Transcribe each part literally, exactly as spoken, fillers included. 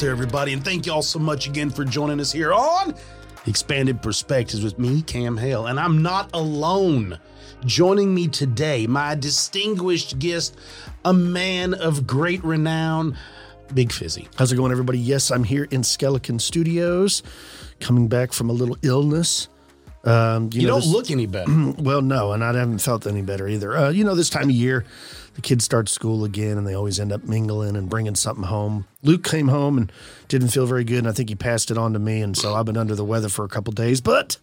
there, everybody, and thank you all so much again for joining us here on Expanded Perspectives with me, Cam Hale, and I'm not alone. Joining me today, my distinguished guest, a man of great renown, Big Fizzy. How's it going, everybody? Yes, I'm here in Skeleton Studios, coming back from a little illness. Um, you you know, don't this, look any better. Well, no, and I haven't felt any better either. Uh, you know, this time of year, the kids start school again, and they always end up mingling and bringing something home. Luke came home and didn't feel very good, and I think he passed it on to me, and so I've been under the weather for a couple days. But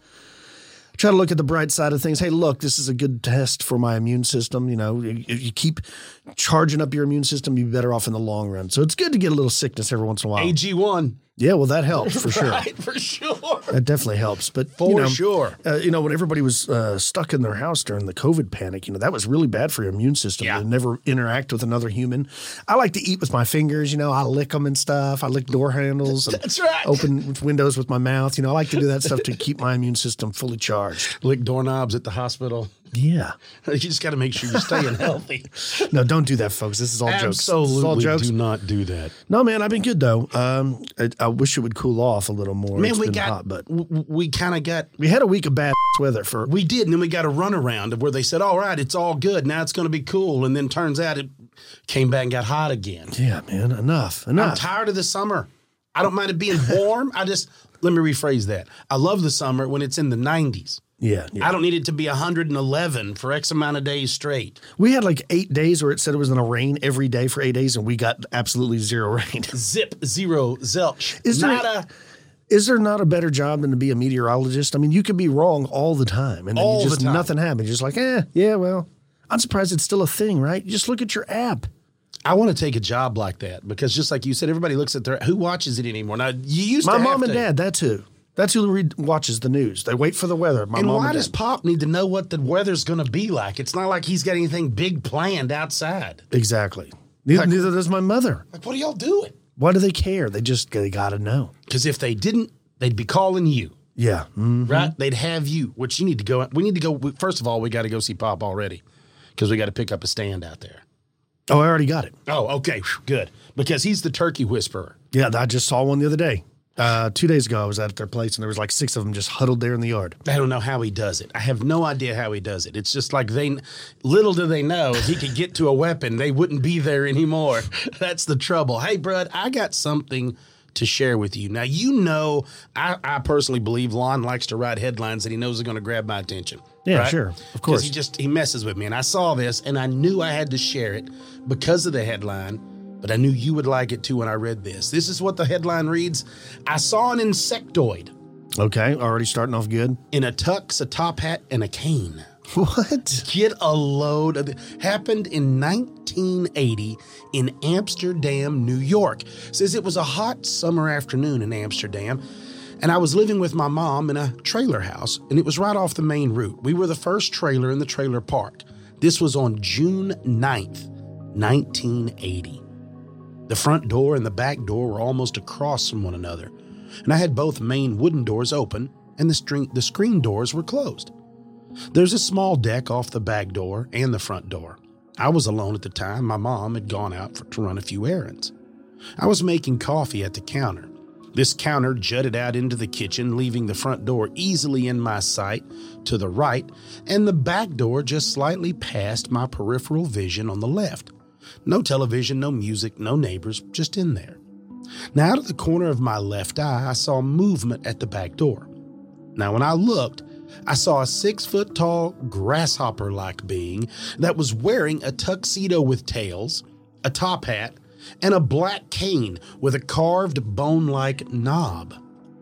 I try to look at the bright side of things. Hey, look, this is a good test for my immune system. You know, if you keep charging up your immune system, you'll be better off in the long run. So it's good to get a little sickness every once in a while. A G one. Yeah, well, that helps for sure. Right, for sure. That definitely helps. But For you know, sure. Uh, you know, when everybody was uh, stuck in their house during the COVID panic, you know, that was really bad for your immune system. Yeah. To never interact with another human. I like to eat with my fingers. You know, I lick them and stuff. I lick door handles. And That's right. Open windows with my mouth. You know, I like to do that stuff to keep my immune system fully charged. Lick doorknobs at the hospital. Yeah. You just got to make sure you're staying healthy. No, don't do that, folks. This is all jokes. Absolutely This is all jokes. do not do that. No, man, I've been good, though. Um, I, I wish it would cool off a little more. Man, It's we been got, hot, but w- we kind of got, we had a week of bad weather for we did, and then we got a runaround of where they said, all right, it's all good. Now it's going to be cool. And then turns out it came back and got hot again. Yeah, man, enough, enough. I'm tired of the summer. I don't mind it being warm. I just, let me rephrase that. I love the summer when it's in the nineties. Yeah, yeah. I don't need it to be one hundred eleven for X amount of days straight. We had like eight days where it said it was going to rain every day for eight days, and we got absolutely zero rain. Zip, zero, zilch. Is there, Not a, is there not a better job than to be a meteorologist? I mean, you could be wrong all the time, and then All you the just time. nothing happens. You're just like, eh, yeah, well, I'm surprised it's still a thing, right? You just look at your app. I want to take a job like that because just like you said, everybody looks at their, who watches it anymore? Now, you used My to have mom and to. dad, that's who. That's who read, watches the news. They wait for the weather. My And mom why and does dad. Pop need to know what the weather's going to be like? It's not like he's got anything big planned outside. Exactly. Neither, Like- neither does my mother. Like, what are y'all doing? Why do they care? They just they got to know. Because if they didn't, they'd be calling you, Yeah. Mm. right? They'd have you, which you need to go. We need to go. First of all, we got to go see Pop already because we got to pick up a stand out there. Oh, I already got it. Oh, okay. Whew, good. Because he's the turkey whisperer. Yeah, I just saw one the other day. Uh, two days ago, I was at their place, and there was like six of them just huddled there in the yard. I don't know how he does it. I have no idea how he does it. It's just like they, little do they know, if he could get to a weapon, they wouldn't be there anymore. That's the trouble. Hey, Brud, I got something to share with you. Now, you know, I, I personally believe Lon likes to write headlines that he knows are going to grab my attention. Yeah, right? sure. Of Because course. he just, he messes with me. And I saw this, and I knew I had to share it because of the headline. But I knew you would like it too when I read this. This is what the headline reads. I saw an insectoid Okay, already starting off good. in a tux, a top hat, and a cane. What? Get a load of it. Happened in nineteen eighty in Amsterdam, New York. Says it was a hot summer afternoon in Amsterdam, and I was living with my mom in a trailer house, and it was right off the main route. We were the first trailer in the trailer park. This was on June ninth, nineteen eighty. The front door and the back door were almost across from one another, and I had both main wooden doors open, and the, string, the screen doors were closed. There's a small deck off the back door and the front door. I was alone at the time. My mom had gone out for, to run a few errands. I was making coffee at the counter. This counter jutted out into the kitchen, leaving the front door easily in my sight to the right, and the back door just slightly past my peripheral vision on the left. No television, no music, no neighbors, just in there. Now, out of the corner of my left eye, I saw movement at the back door. Now, when I looked, I saw a six-foot-tall, grasshopper-like being that was wearing a tuxedo with tails, a top hat, and a black cane with a carved bone-like knob.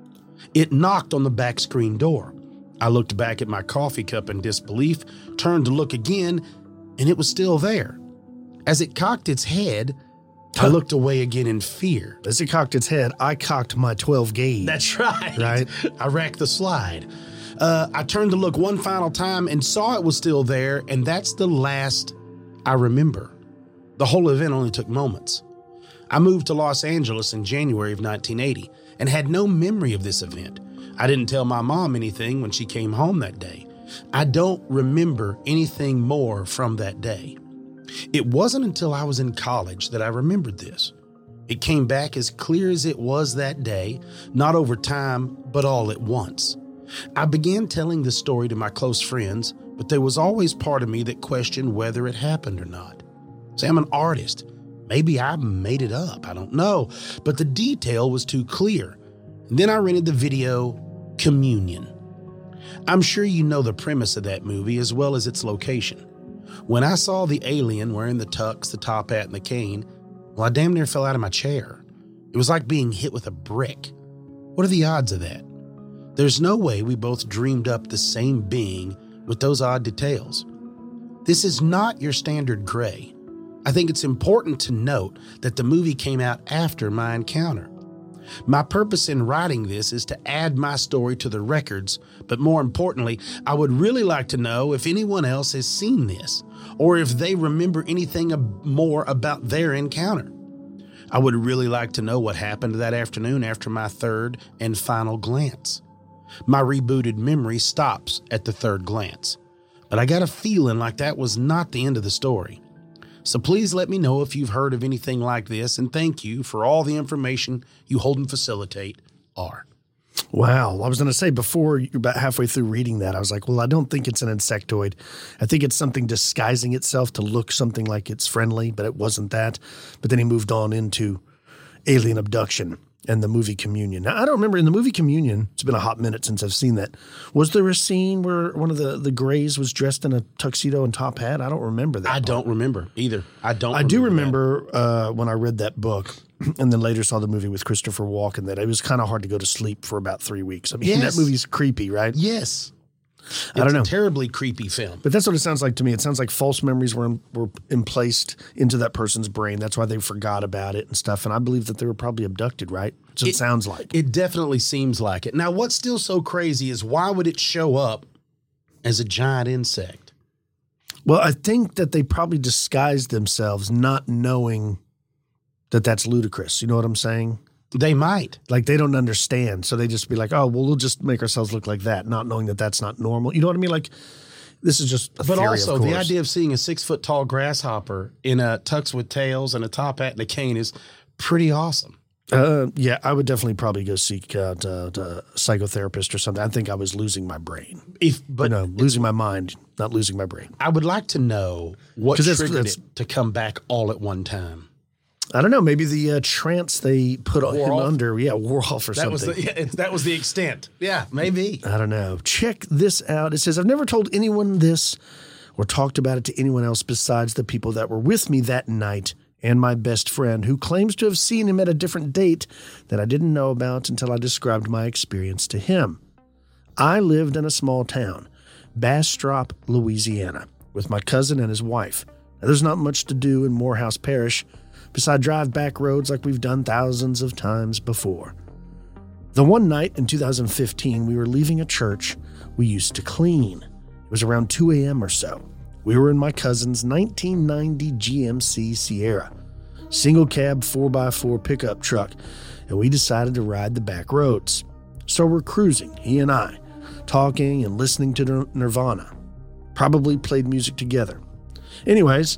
It knocked on the back screen door. I looked back at my coffee cup in disbelief, turned to look again, and it was still there. As it cocked its head, I looked away again in fear. As it cocked its head, I cocked my twelve gauge. That's right. Right. I racked the slide. Uh, I turned to look one final time and saw it was still there, and that's the last I remember. The whole event only took moments. I moved to Los Angeles in January of nineteen eighty and had no memory of this event. I didn't tell my mom anything when she came home that day. I don't remember anything more from that day. It wasn't until I was in college that I remembered this. It came back as clear as it was that day, not over time, but all at once. I began telling the story to my close friends, but there was always part of me that questioned whether it happened or not. See, I'm an artist. Maybe I made it up. I don't know. But the detail was too clear. And then I rented the video Communion. I'm sure you know the premise of that movie as well as its location. When I saw the alien wearing the tux, the top hat, and the cane, well, I damn near fell out of my chair. It was like being hit with a brick. What are the odds of that? There's no way we both dreamed up the same being with those odd details. This is not your standard Gray. I think it's important to note that the movie came out after my encounter. My purpose in writing this is to add my story to the records, but more importantly, I would really like to know if anyone else has seen this, or if they remember anything more about their encounter. I would really like to know what happened that afternoon after my third and final glance. My rebooted memory stops at the third glance, but I got a feeling like that was not the end of the story. So please let me know if you've heard of anything like this, and thank you for all the information you hold and facilitate. R. Wow. I was going to say before, you're about halfway through reading that, I was like, well, I don't think it's an insectoid. I think it's something disguising itself to look something like it's friendly, but it wasn't that. But then he moved on into alien abduction and the movie Communion. Now, I don't remember in the movie Communion, it's been a hot minute since I've seen that. Was there a scene where one of the, the Grays was dressed in a tuxedo and top hat? I don't remember that. I part. don't remember either. I don't I remember do remember uh, when I read that book and then later saw the movie with Christopher Walken that it was kind of hard to go to sleep for about three weeks. I mean, Yes. that movie's creepy, right? Yes. I don't It's know. a terribly creepy film. But that's what it sounds like to me. It sounds like false memories were were emplaced into that person's brain. That's why they forgot about it and stuff. And I believe that they were probably abducted, right? So it, it sounds like. It definitely seems like it. Now, what's still so crazy is why would it show up as a giant insect? Well, I think that they probably disguised themselves not knowing that that's ludicrous. You know what I'm saying? They might. Like they don't understand. So they just be like, oh, well, we'll just make ourselves look like that, not knowing that that's not normal. You know what I mean? Like this is just a But theory, also, of the course. idea of seeing a six-foot-tall grasshopper in a tux with tails and a top hat and a cane is pretty awesome. Uh, yeah, I would definitely probably go seek out uh, a psychotherapist or something. I think I was losing my brain. If, but you know, losing my mind, not losing my brain. I would like to know what 'Cause that's- triggered that's- it to come back all at one time. I don't know. Maybe the uh, trance they put Wore him off? under, yeah, wore off or That something. was the, yeah, that was the extent. Yeah, maybe. I don't know. Check this out. It says, I've never told anyone this or talked about it to anyone else besides the people that were with me that night and my best friend who claims to have seen him at a different date that I didn't know about until I described my experience to him. I lived in a small town, Bastrop, Louisiana, with my cousin and his wife. Now, there's not much to do in Morehouse Parish besides drive back roads like we've done thousands of times before. The one night in two thousand fifteen, we were leaving a church we used to clean. It was around two a.m. or so. We were in my cousin's nineteen ninety G M C Sierra, single cab four by four pickup truck, and we decided to ride the back roads. So we're cruising, he and I, talking and listening to Nirvana. Probably played music together. Anyways,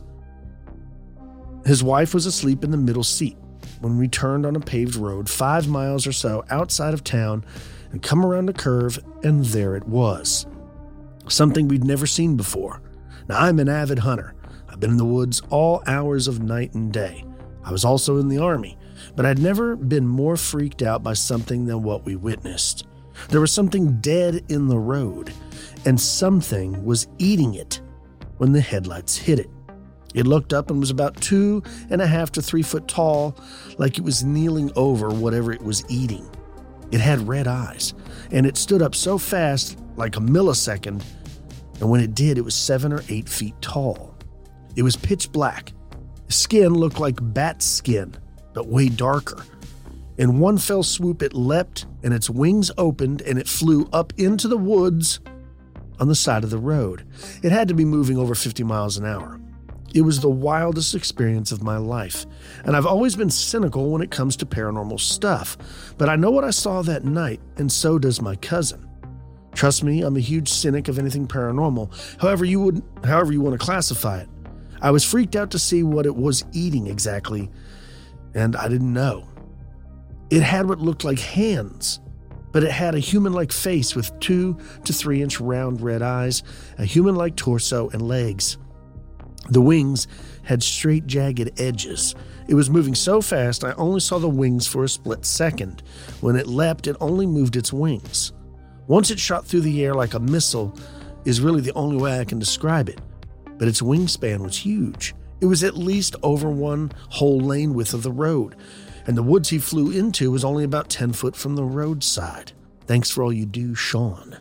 his wife was asleep in the middle seat when we turned on a paved road five miles or so outside of town and come around a curve, and there it was. Something we'd never seen before. Now, I'm an avid hunter. I've been in the woods all hours of night and day. I was also in the Army, but I'd never been more freaked out by something than what we witnessed. There was something dead in the road, and something was eating it when the headlights hit it. It looked up and was about two and a half to three foot tall, like it was kneeling over whatever it was eating. It had red eyes, and it stood up so fast, like a millisecond, and when it did, it was seven or eight feet tall. It was pitch black. The skin looked like bat skin, but way darker. In one fell swoop, it leapt, and its wings opened, and it flew up into the woods on the side of the road. It had to be moving over fifty miles an hour. It was the wildest experience of my life, and I've always been cynical when it comes to paranormal stuff, but I know what I saw that night, and so does my cousin. Trust me, I'm a huge cynic of anything paranormal, however you would, however you want to classify it. I was freaked out to see what it was eating exactly, and I didn't know. It had what looked like hands, but it had a human-like face with two to three inch round red eyes, a human-like torso, and legs. The wings had straight, jagged edges. It was moving so fast, I only saw the wings for a split second. When it leapt, it only moved its wings. Once it shot through the air like a missile is really the only way I can describe it. But its wingspan was huge. It was at least over one whole lane width of the road, and the woods he flew into was only about ten foot from the roadside. Thanks for all you do, Sean.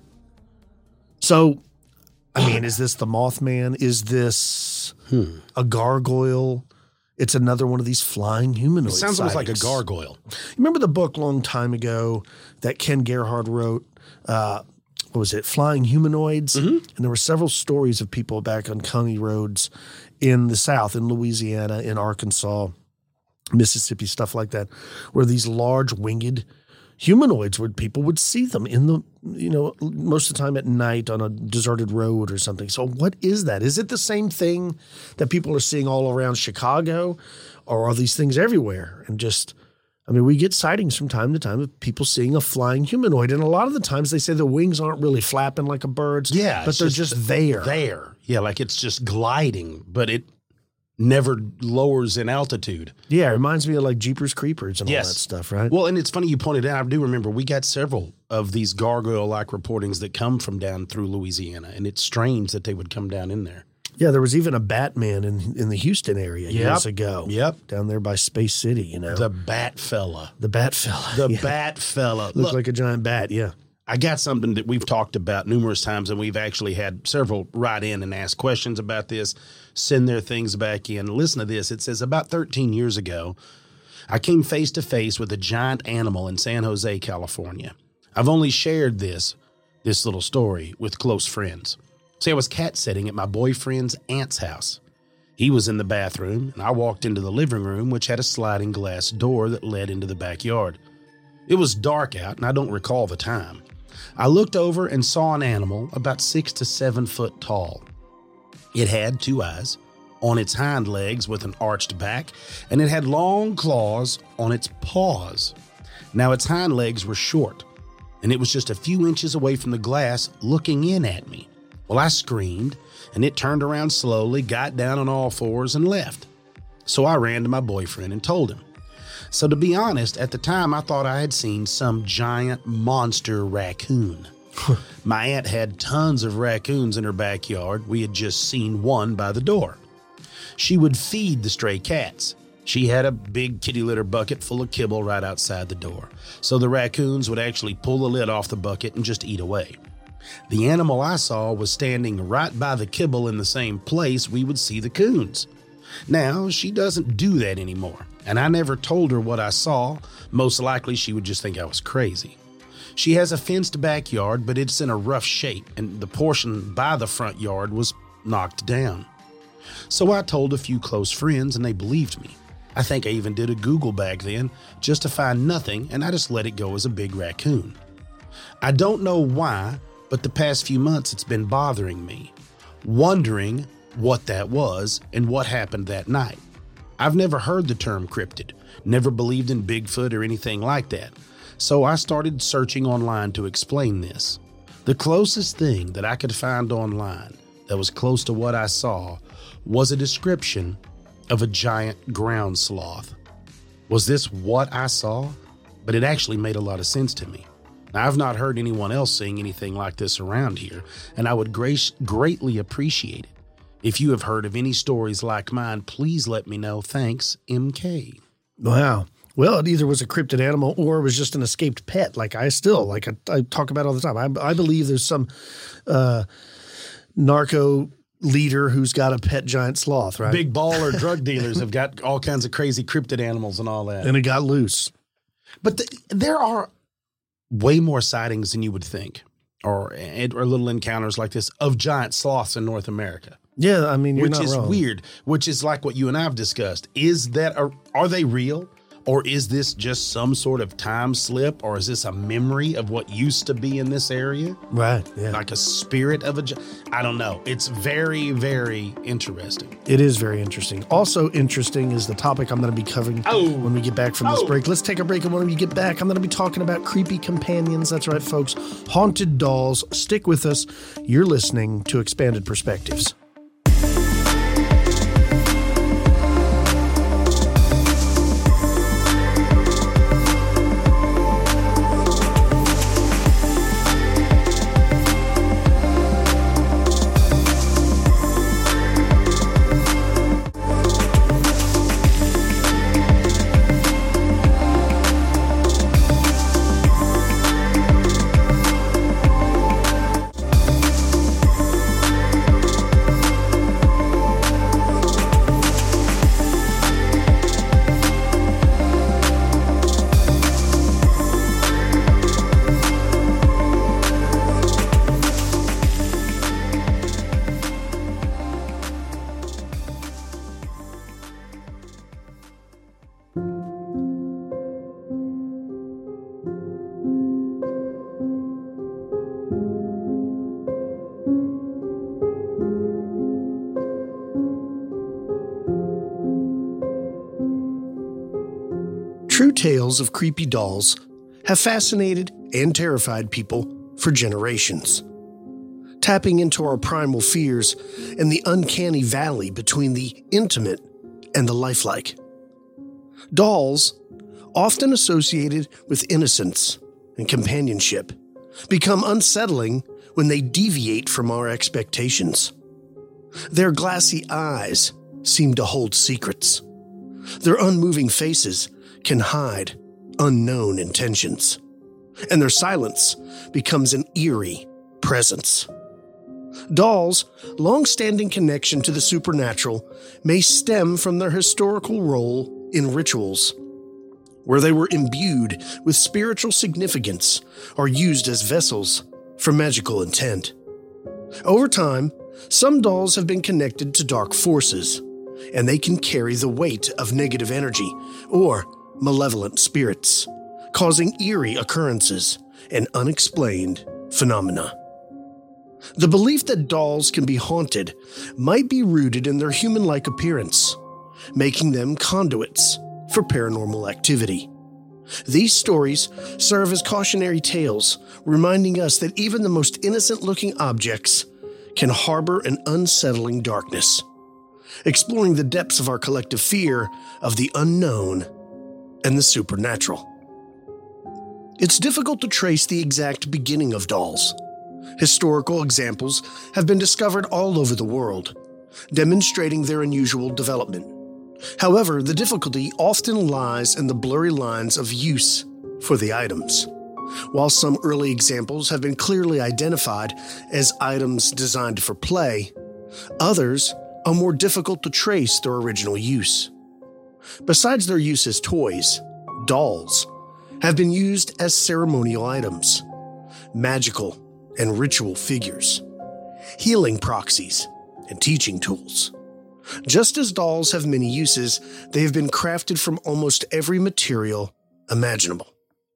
So, I mean, is this the Mothman? Is this hmm. a gargoyle? It's another one of these flying humanoid It sounds sightings. almost like a gargoyle. Remember the book long time ago that Ken Gerhard wrote? Uh, what was it? Flying Humanoids? Mm-hmm. And there were several stories of people back on county roads in the South, in Louisiana, in Arkansas, Mississippi, stuff like that, where these large winged humanoids, where people would see them in the, you know, most of the time at night on a deserted road or something. So what is that? Is it the same thing that people are seeing all around Chicago, or are these things everywhere? And just, I mean, we get sightings from time to time of people seeing a flying humanoid. And a lot of the times they say the wings aren't really flapping like a bird's, yeah, but they're just, just there. There. Yeah, like it's just gliding, but it never lowers in altitude. Yeah, it reminds me of like Jeepers Creepers and yes. all that stuff, right? Well, and it's funny you pointed out. I do remember we got several of these gargoyle-like reportings that come from down through Louisiana, and it's strange that they would come down in there. Yeah, there was even a Batman in, in the Houston area yep. years ago. Yep. Down there by Space City, you know. The Bat Fella. The Bat Fella. The yeah. Bat Fella. Looked Look, like a giant bat, yeah. I got something that we've talked about numerous times, and we've actually had several write in and ask questions about this, send their things back in. Listen to this. It says, about thirteen years ago, I came face to face with a giant animal in San Jose, California. I've only shared this, this little story with close friends. See, I was cat sitting at my boyfriend's aunt's house. He was in the bathroom, and I walked into the living room, which had a sliding glass door that led into the backyard. It was dark out, and I don't recall the time. I looked over and saw an animal about six to seven foot tall. It had two eyes on its hind legs with an arched back, and it had long claws on its paws. Now, its hind legs were short, and it was just a few inches away from the glass looking in at me. Well, I screamed, and it turned around slowly, got down on all fours, and left. So I ran to my boyfriend and told him. So to be honest, at the time, I thought I had seen some giant monster raccoon. My aunt had tons of raccoons in her backyard. We had just seen one by the door. She would feed the stray cats. She had a big kitty litter bucket full of kibble right outside the door. So the raccoons would actually pull the lid off the bucket and just eat away. The animal I saw was standing right by the kibble in the same place we would see the coons. Now, she doesn't do that anymore, and I never told her what I saw. Most likely she would just think I was crazy. She has a fenced backyard, but it's in a rough shape, and the portion by the front yard was knocked down. So I told a few close friends, and they believed me. I think I even did a Google back then just to find nothing, and I just let it go as a big raccoon. I don't know why, but the past few months it's been bothering me, wondering what that was and what happened that night. I've never heard the term cryptid, never believed in Bigfoot or anything like that. So I started searching online to explain this. The closest thing that I could find online that was close to what I saw was a description of a giant ground sloth. Was this what I saw? But it actually made a lot of sense to me. Now, I've not heard anyone else saying anything like this around here, and I would grace, greatly appreciate it. If you have heard of any stories like mine, please let me know. Thanks, M K. Wow. Well, it either was a cryptid animal or it was just an escaped pet, like I still, like I, I talk about all the time. I, I believe there's some uh, narco leader who's got a pet giant sloth, right? Big baller drug dealers have got all kinds of crazy cryptid animals and all that. And it got loose. But the, there are way more sightings than you would think, or, or little encounters like this of giant sloths in North America. Yeah, I mean, you're which not is wrong. weird, which is like what you and I have discussed. Is that, are, are they real? Or is this just some sort of time slip? Or is this a memory of what used to be in this area? Right, yeah. Like a spirit of a... I don't know. It's very, very interesting. It is very interesting. Also interesting is the topic I'm going to be covering oh. when we get back from this oh. break. Let's take a break, and when we get back, I'm going to be talking about creepy companions. That's right, folks. Haunted dolls. Stick with us. You're listening to Expanded Perspectives. True tales of creepy dolls have fascinated and terrified people for generations, tapping into our primal fears and the uncanny valley between the intimate and the lifelike. Dolls, often associated with innocence and companionship, become unsettling when they deviate from our expectations. Their glassy eyes seem to hold secrets. Their unmoving faces can hide unknown intentions, and their silence becomes an eerie presence. Dolls' long-standing connection to the supernatural may stem from their historical role in rituals, where they were imbued with spiritual significance or used as vessels for magical intent. Over time, some dolls have been connected to dark forces, and they can carry the weight of negative energy or malevolent spirits, causing eerie occurrences and unexplained phenomena. The belief that dolls can be haunted might be rooted in their human-like appearance, making them conduits for paranormal activity. These stories serve as cautionary tales, reminding us that even the most innocent-looking objects can harbor an unsettling darkness, exploring the depths of our collective fear of the unknown and the supernatural. It's difficult to trace the exact beginning of dolls. Historical examples have been discovered all over the world, demonstrating their unusual development. However, the difficulty often lies in the blurry lines of use for the items. While some early examples have been clearly identified as items designed for play, others are more difficult to trace their original use. Besides their use as toys, dolls have been used as ceremonial items, magical and ritual figures, healing proxies, and teaching tools. Just as dolls have many uses, they have been crafted from almost every material imaginable.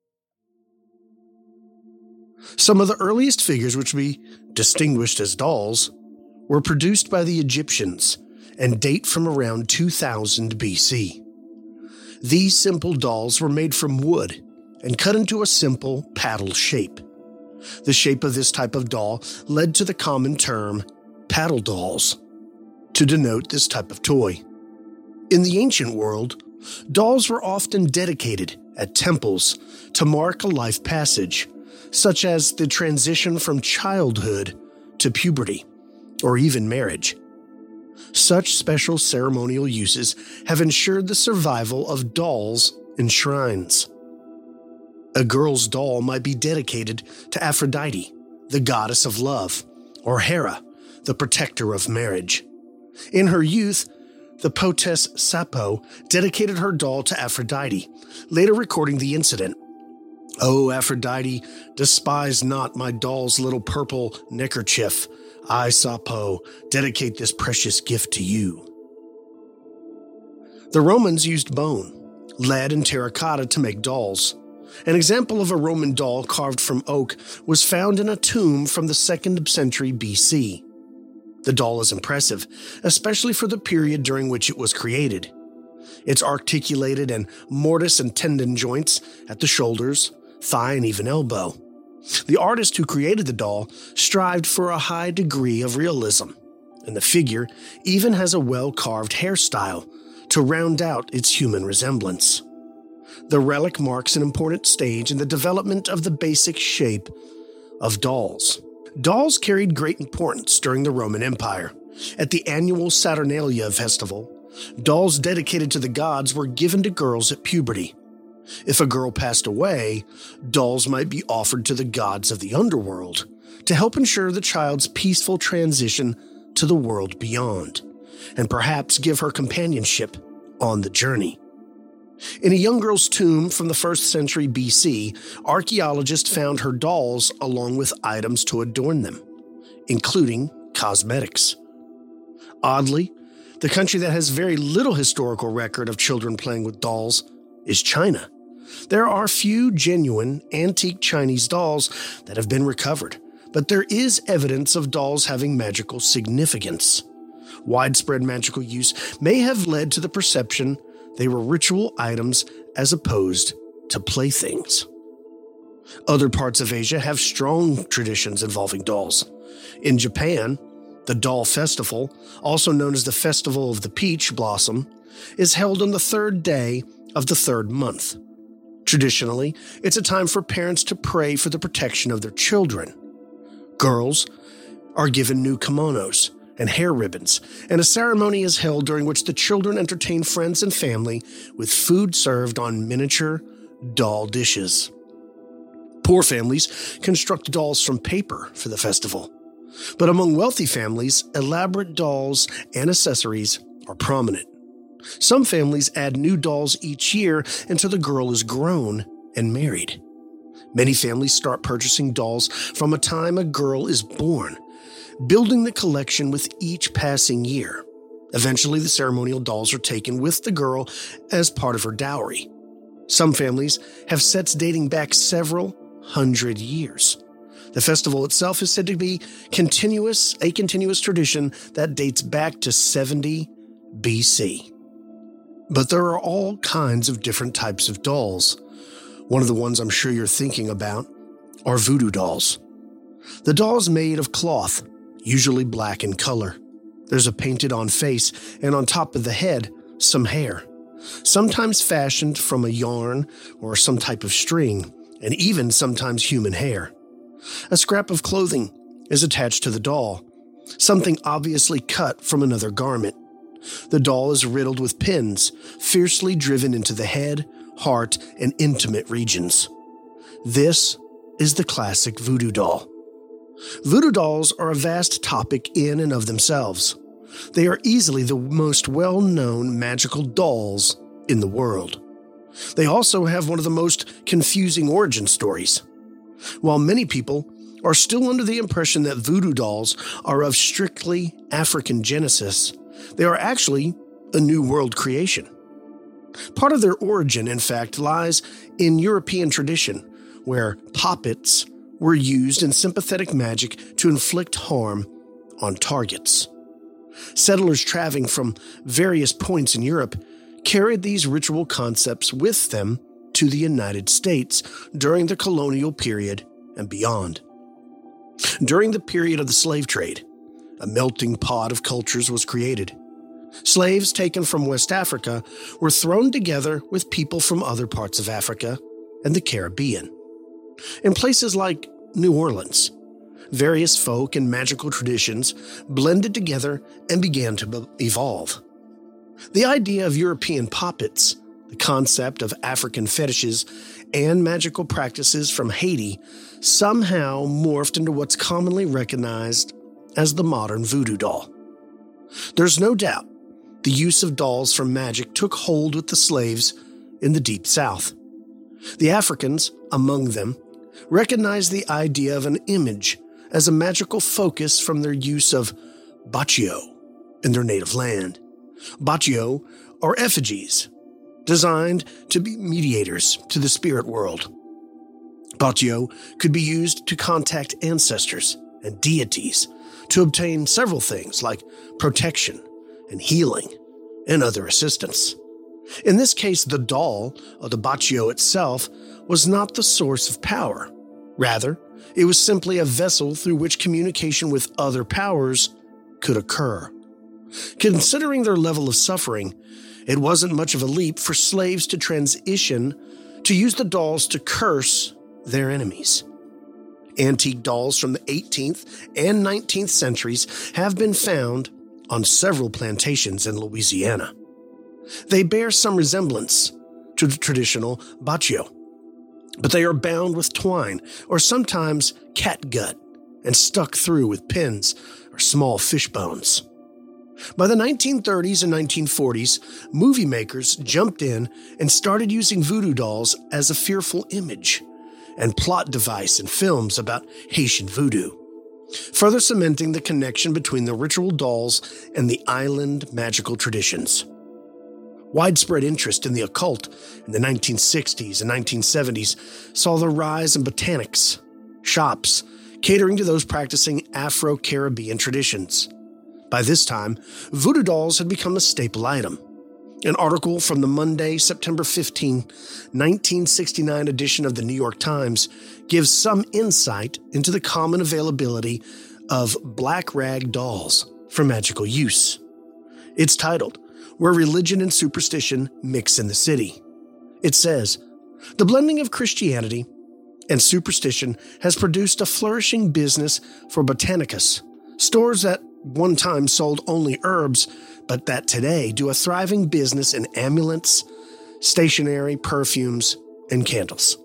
Some of the earliest figures which we distinguished as dolls were produced by the Egyptians and date from around two thousand B C. These simple dolls were made from wood and cut into a simple paddle shape. The shape of this type of doll led to the common term paddle dolls to denote this type of toy. In the ancient world, dolls were often dedicated at temples to mark a life passage, such as the transition from childhood to puberty, or even marriage. Such special ceremonial uses have ensured the survival of dolls in shrines. A girl's doll might be dedicated to Aphrodite, the goddess of love, or Hera, the protector of marriage. In her youth, the poetess Sappho dedicated her doll to Aphrodite, later recording the incident. "O Aphrodite, despise not my doll's little purple neckerchief. I, Sappho, dedicate this precious gift to you." The Romans used bone, lead and terracotta to make dolls. An example of a Roman doll carved from oak was found in a tomb from the second century B C. The doll is impressive, especially for the period during which it was created. Its articulated and mortise and tendon joints at the shoulders, thigh, and even elbow. The artist who created the doll strived for a high degree of realism, and the figure even has a well-carved hairstyle to round out its human resemblance. The relic marks an important stage in the development of the basic shape of dolls. Dolls carried great importance during the Roman Empire. At the annual Saturnalia festival, dolls dedicated to the gods were given to girls at puberty. If a girl passed away, dolls might be offered to the gods of the underworld to help ensure the child's peaceful transition to the world beyond, and perhaps give her companionship on the journey. In a young girl's tomb from the first century B C, archaeologists found her dolls along with items to adorn them, including cosmetics. Oddly, the country that has very little historical record of children playing with dolls is China. There are few genuine, antique Chinese dolls that have been recovered, but there is evidence of dolls having magical significance. Widespread magical use may have led to the perception they were ritual items as opposed to playthings. Other parts of Asia have strong traditions involving dolls. In Japan, the Doll Festival, also known as the Festival of the Peach Blossom, is held on the third day of the third month. Traditionally, it's a time for parents to pray for the protection of their children. Girls are given new kimonos and hair ribbons, and a ceremony is held during which the children entertain friends and family with food served on miniature doll dishes. Poor families construct dolls from paper for the festival, but among wealthy families, elaborate dolls and accessories are prominent. Some families add new dolls each year until the girl is grown and married. Many families start purchasing dolls from a time a girl is born, building the collection with each passing year. Eventually, the ceremonial dolls are taken with the girl as part of her dowry. Some families have sets dating back several hundred years. The festival itself is said to be continuous, a continuous tradition that dates back to seventy B C. But there are all kinds of different types of dolls. One of the ones I'm sure you're thinking about are voodoo dolls. The doll is made of cloth, usually black in color. There's a painted-on face, and on top of the head, some hair, sometimes fashioned from a yarn or some type of string, and even sometimes human hair. A scrap of clothing is attached to the doll, something obviously cut from another garment. The doll is riddled with pins, fiercely driven into the head, heart, and intimate regions. This is the classic voodoo doll. Voodoo dolls are a vast topic in and of themselves. They are easily the most well-known magical dolls in the world. They also have one of the most confusing origin stories. While many people are still under the impression that voodoo dolls are of strictly African genesis, they are actually a New World creation. Part of their origin, in fact, lies in European tradition, where poppets were used in sympathetic magic to inflict harm on targets. Settlers traveling from various points in Europe carried these ritual concepts with them to the United States during the colonial period and beyond. During the period of the slave trade, a melting pot of cultures was created. Slaves taken from West Africa were thrown together with people from other parts of Africa and the Caribbean. In places like New Orleans, various folk and magical traditions blended together and began to evolve. The idea of European poppets, the concept of African fetishes, and magical practices from Haiti somehow morphed into what's commonly recognized as the modern voodoo doll. There's no doubt the use of dolls for magic took hold with the slaves in the Deep South. The Africans, among them, recognized the idea of an image as a magical focus from their use of baccio in their native land. Baccio are effigies, designed to be mediators to the spirit world. Batio could be used to contact ancestors and deities to obtain several things like protection and healing and other assistance. In this case, the doll, or the Batio itself, was not the source of power. Rather, it was simply a vessel through which communication with other powers could occur. Considering their level of suffering, it wasn't much of a leap for slaves to transition to use the dolls to curse their enemies. Antique dolls from the eighteenth and nineteenth centuries have been found on several plantations in Louisiana. They bear some resemblance to the traditional Batio, but they are bound with twine or sometimes catgut and stuck through with pins or small fish bones. By the nineteen thirties and nineteen forties, movie makers jumped in and started using voodoo dolls as a fearful image and plot device in films about Haitian voodoo, further cementing the connection between the ritual dolls and the island magical traditions. Widespread interest in the occult in the nineteen sixties and nineteen seventies saw the rise in botanics, shops catering to those practicing Afro-Caribbean traditions. By this time, voodoo dolls had become a staple item. An article from the Monday, September fifteenth, nineteen sixty-nine edition of the New York Times gives some insight into the common availability of black rag dolls for magical use. It's titled, "Where Religion and Superstition Mix in the City." It says, "The blending of Christianity and superstition has produced a flourishing business for botanicus, stores that one time sold only herbs, but that today do a thriving business in amulets, stationery, perfumes, and candles.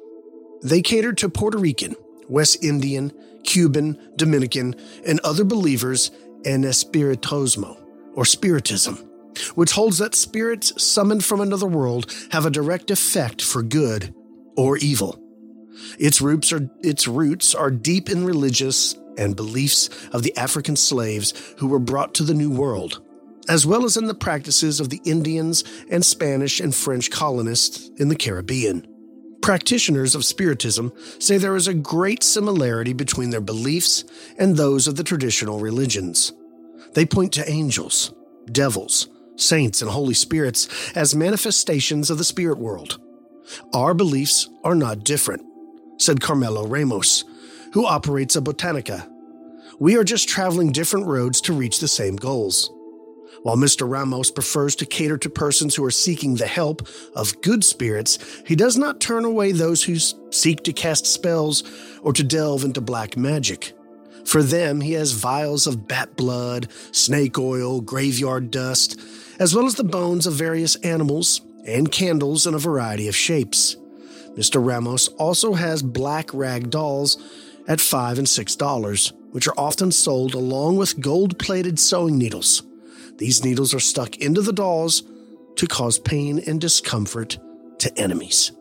They cater to Puerto Rican, West Indian, Cuban, Dominican, and other believers in espiritismo, or spiritism, which holds that spirits summoned from another world have a direct effect for good or evil. Its roots are, its roots are deep in religious and beliefs of the African slaves who were brought to the New World, as well as in the practices of the Indians and Spanish and French colonists in the Caribbean. Practitioners of Spiritism say there is a great similarity between their beliefs and those of the traditional religions. They point to angels, devils, saints, and holy spirits as manifestations of the spirit world. Our beliefs are not different," said Carmelo Ramos, who operates a botanica. "We are just traveling different roads to reach the same goals." While Mister Ramos prefers to cater to persons who are seeking the help of good spirits, he does not turn away those who seek to cast spells or to delve into black magic. For them, he has vials of bat blood, snake oil, graveyard dust, as well as the bones of various animals and candles in a variety of shapes. Mister Ramos also has black rag dolls at five and six dollars, which are often sold along with gold-plated sewing needles. These needles are stuck into the dolls to cause pain and discomfort to enemies.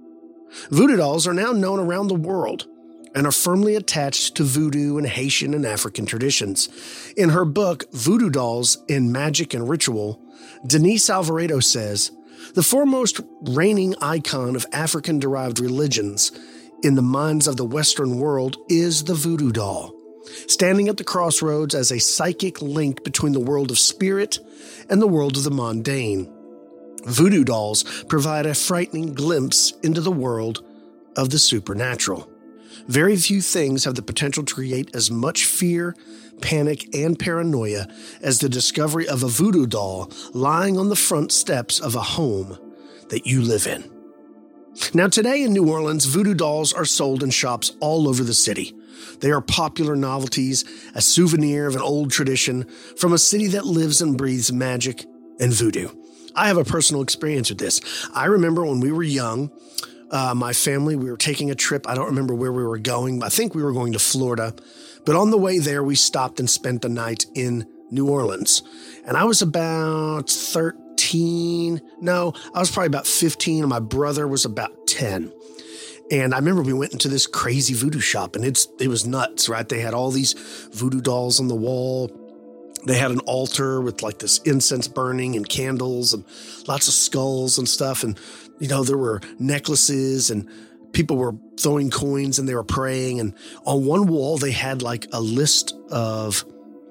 Voodoo dolls are now known around the world and are firmly attached to voodoo and Haitian and African traditions. In her book, Voodoo Dolls in Magic and Ritual, Denise Alvarado says, "The foremost reigning icon of African-derived religions in the minds of the Western world is the voodoo doll, standing at the crossroads as a psychic link between the world of spirit and the world of the mundane. Voodoo dolls provide a frightening glimpse into the world of the supernatural. Very few things have the potential to create as much fear, panic, and paranoia as the discovery of a voodoo doll lying on the front steps of a home that you live in." Now, today in New Orleans, voodoo dolls are sold in shops all over the city. They are popular novelties, a souvenir of an old tradition from a city that lives and breathes magic and voodoo. I have a personal experience with this. I remember when we were young, uh, my family, we were taking a trip. I don't remember where we were going. I think we were going to Florida. But on the way there, we stopped and spent the night in New Orleans. And I was about thirteen. No, I was probably about fifteen, and my brother was about ten. And I remember we went into this crazy voodoo shop, and it's it was nuts, right? They had all these voodoo dolls on the wall. They had an altar with like this incense burning and candles and lots of skulls and stuff. And, you know, there were necklaces and people were throwing coins and they were praying. And on one wall, they had like a list of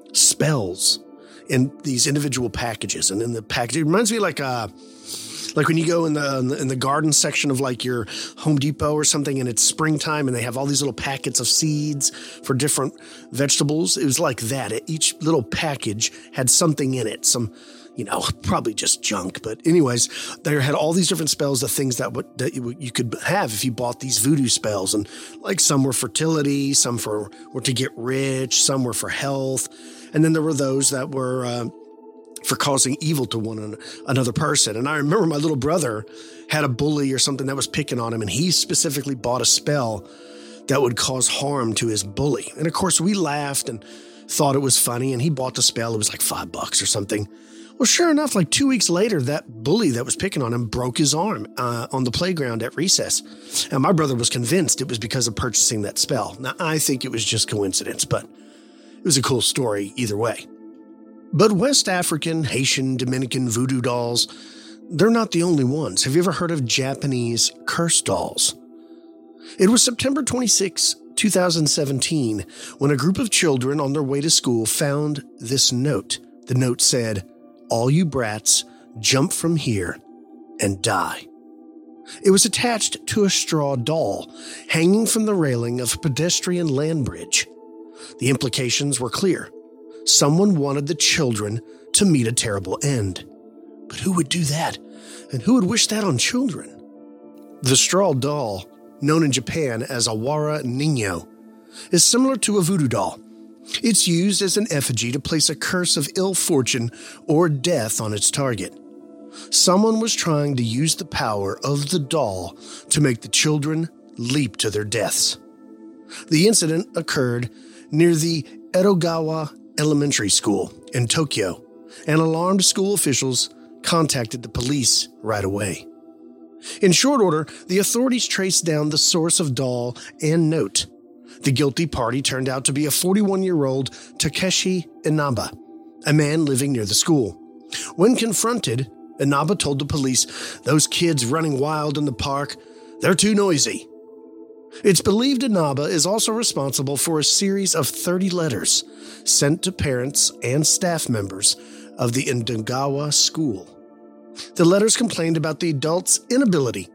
spells in these individual packages. And in the package, it reminds me like a, Like when you go in the, in the in the garden section of like your Home Depot or something and it's springtime and they have all these little packets of seeds for different vegetables. It was like that. Each little package had something in it, some, you know, probably just junk. But anyways, they had all these different spells, the things that, would, that you could have if you bought these voodoo spells. And like some were fertility, some for were to get rich, some were for health. And then there were those that were... Uh, for causing evil to one another person. And I remember my little brother had a bully or something that was picking on him, and he specifically bought a spell that would cause harm to his bully. And of course, we laughed and thought it was funny, and he bought the spell. It was like five bucks or something. Well, sure enough, like two weeks later, that bully that was picking on him broke his arm uh, on the playground at recess. And my brother was convinced it was because of purchasing that spell. Now, I think it was just coincidence, but it was a cool story either way. But West African, Haitian, Dominican voodoo dolls, they're not the only ones. Have you ever heard of Japanese curse dolls? It was September twenty-sixth, two thousand seventeen, when a group of children on their way to school found this note. The note said, "All you brats, jump from here and die." It was attached to a straw doll hanging from the railing of a pedestrian land bridge. The implications were clear. Someone wanted the children to meet a terrible end. But who would do that? And who would wish that on children? The straw doll, known in Japan as Awara Ninyo, is similar to a voodoo doll. It's used as an effigy to place a curse of ill fortune or death on its target. Someone was trying to use the power of the doll to make the children leap to their deaths. The incident occurred near the Edogawa Elementary School in Tokyo, and alarmed school officials contacted the police right away. In short order, the authorities traced down the source of doll and note. The guilty party turned out to be a forty-one-year-old Takeshi Inaba, a man living near the school. When confronted, Inaba told the police, "Those kids running wild in the park, they're too noisy." It's believed Inaba is also responsible for a series of thirty letters sent to parents and staff members of the Edogawa school. The letters complained about the adults' inability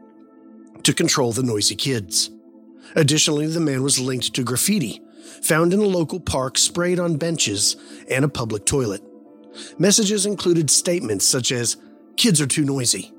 to control the noisy kids. Additionally, the man was linked to graffiti found in a local park sprayed on benches and a public toilet. Messages included statements such as, "Kids are too noisy."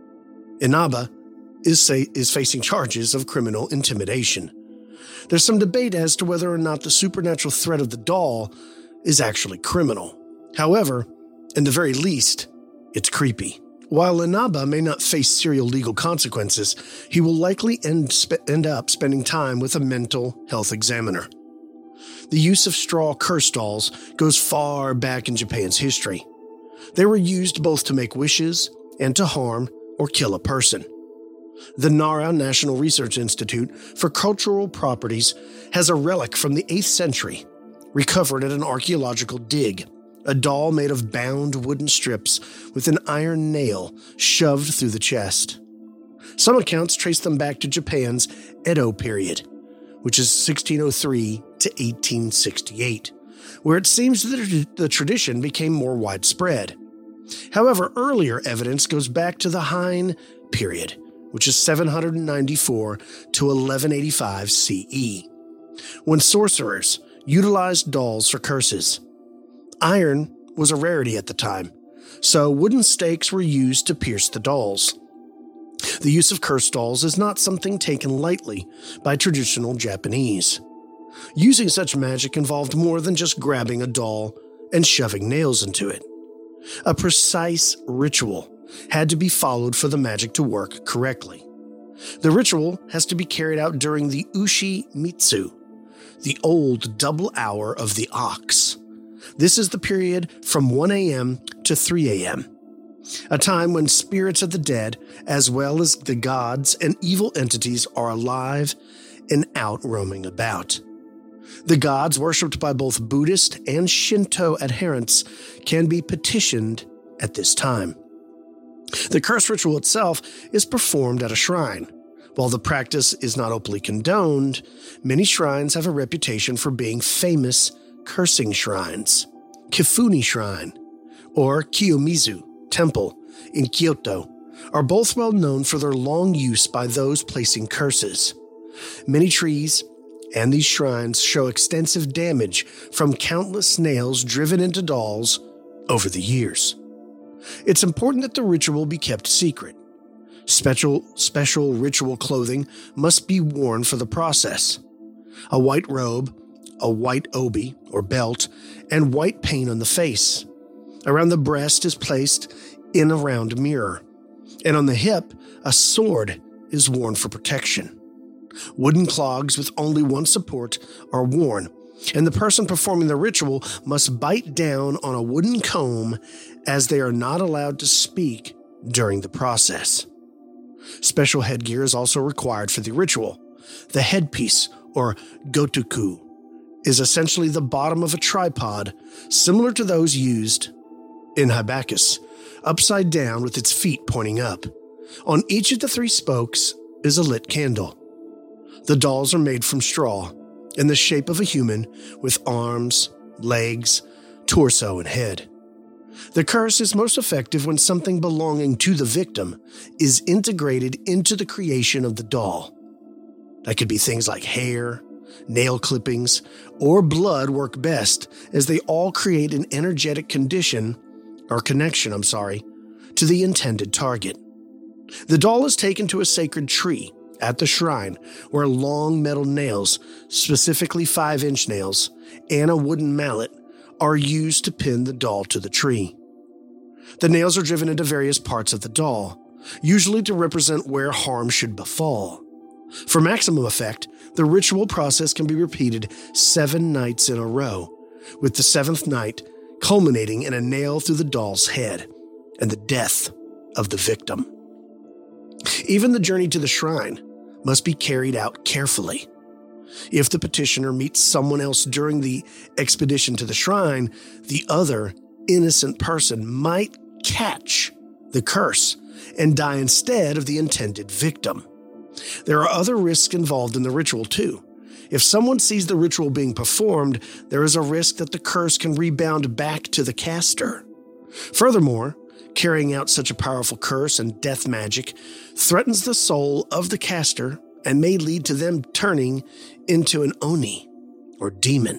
Inaba is, say, is facing charges of criminal intimidation. There's some debate as to whether or not the supernatural threat of the doll is actually criminal. However, in the very least, it's creepy. While Inaba may not face serial legal consequences, he will likely end, spe- end up spending time with a mental health examiner. The use of straw curse dolls goes far back in Japan's history. They were used both to make wishes and to harm or kill a person. The Nara National Research Institute for Cultural Properties has a relic from the eighth century, recovered at an archaeological dig, a doll made of bound wooden strips with an iron nail shoved through the chest. Some accounts trace them back to Japan's Edo period, which is sixteen oh three to eighteen sixty-eight, where it seems that the tradition became more widespread. However, earlier evidence goes back to the Heian period, which is seven hundred ninety-four to eleven eighty-five C E, when sorcerers utilized dolls for curses. Iron was a rarity at the time, so wooden stakes were used to pierce the dolls. The use of curse dolls is not something taken lightly by traditional Japanese. Using such magic involved more than just grabbing a doll and shoving nails into it. A precise ritual had to be followed for the magic to work correctly. The ritual has to be carried out during the Ushi Mitsu, the old double hour of the ox. This is the period from one a.m. to three a.m., a time when spirits of the dead, as well as the gods and evil entities, are alive and out roaming about. The gods worshipped by both Buddhist and Shinto adherents can be petitioned at this time. The curse ritual itself is performed at a shrine. While the practice is not openly condoned, many shrines have a reputation for being famous cursing shrines. Kifune Shrine or Kiyomizu Temple in Kyoto are both well known for their long use by those placing curses. Many trees and these shrines show extensive damage from countless nails driven into dolls over the years. It's important that the ritual be kept secret. Special, special ritual clothing must be worn for the process. A white robe, a white obi or belt, and white paint on the face. Around the breast is placed in a round mirror, and on the hip, a sword is worn for protection. Wooden clogs with only one support are worn, and the person performing the ritual must bite down on a wooden comb as they are not allowed to speak during the process. Special headgear is also required for the ritual. The headpiece, or gotoku, is essentially the bottom of a tripod, similar to those used in hibiscus, upside down with its feet pointing up. On each of the three spokes is a lit candle. The dolls are made from straw, in the shape of a human with arms, legs, torso, and head. The curse is most effective when something belonging to the victim is integrated into the creation of the doll. That could be things like hair, nail clippings, or blood work best, as they all create an energetic condition, or connection, I'm sorry, to the intended target. The doll is taken to a sacred tree at the shrine where long metal nails, specifically five-inch nails, and a wooden mallet are used to pin the doll to the tree. The nails are driven into various parts of the doll, usually to represent where harm should befall. For maximum effect, the ritual process can be repeated seven nights in a row, with the seventh night culminating in a nail through the doll's head and the death of the victim. Even the journey to the shrine must be carried out carefully. If the petitioner meets someone else during the expedition to the shrine, the other innocent person might catch the curse and die instead of the intended victim. There are other risks involved in the ritual too. If someone sees the ritual being performed, there is a risk that the curse can rebound back to the caster. Furthermore, carrying out such a powerful curse and death magic threatens the soul of the caster and may lead to them turning into an oni, or demon.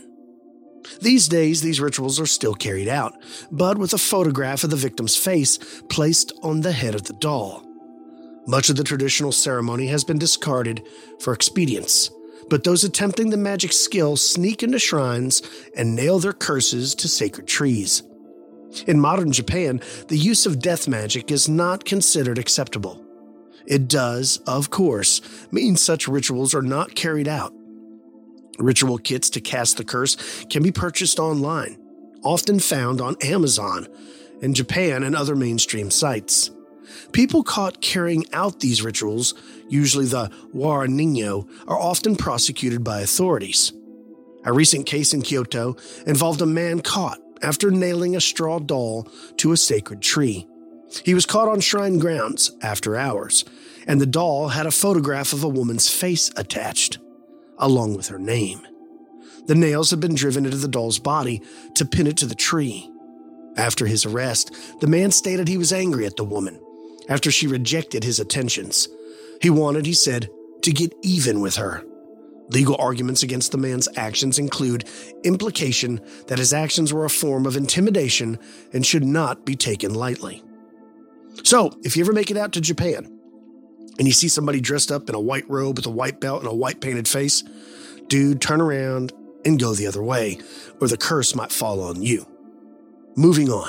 These days, these rituals are still carried out, but with a photograph of the victim's face placed on the head of the doll. Much of the traditional ceremony has been discarded for expedience, but those attempting the magic skill sneak into shrines and nail their curses to sacred trees. In modern Japan, the use of death magic is not considered acceptable. It does, of course, mean such rituals are not carried out. Ritual kits to cast the curse can be purchased online, often found on Amazon, in Japan and other mainstream sites. People caught carrying out these rituals, usually the Waranino, are often prosecuted by authorities. A recent case in Kyoto involved a man caught after nailing a straw doll to a sacred tree. He was caught on shrine grounds after hours, and the doll had a photograph of a woman's face attached, along with her name. The nails had been driven into the doll's body to pin it to the tree. After his arrest, the man stated he was angry at the woman after she rejected his attentions. He wanted, he said, to get even with her. Legal arguments against the man's actions include implication that his actions were a form of intimidation and should not be taken lightly. So, if you ever make it out to Japan and you see somebody dressed up in a white robe with a white belt and a white painted face, dude, turn around and go the other way, or the curse might fall on you. Moving on.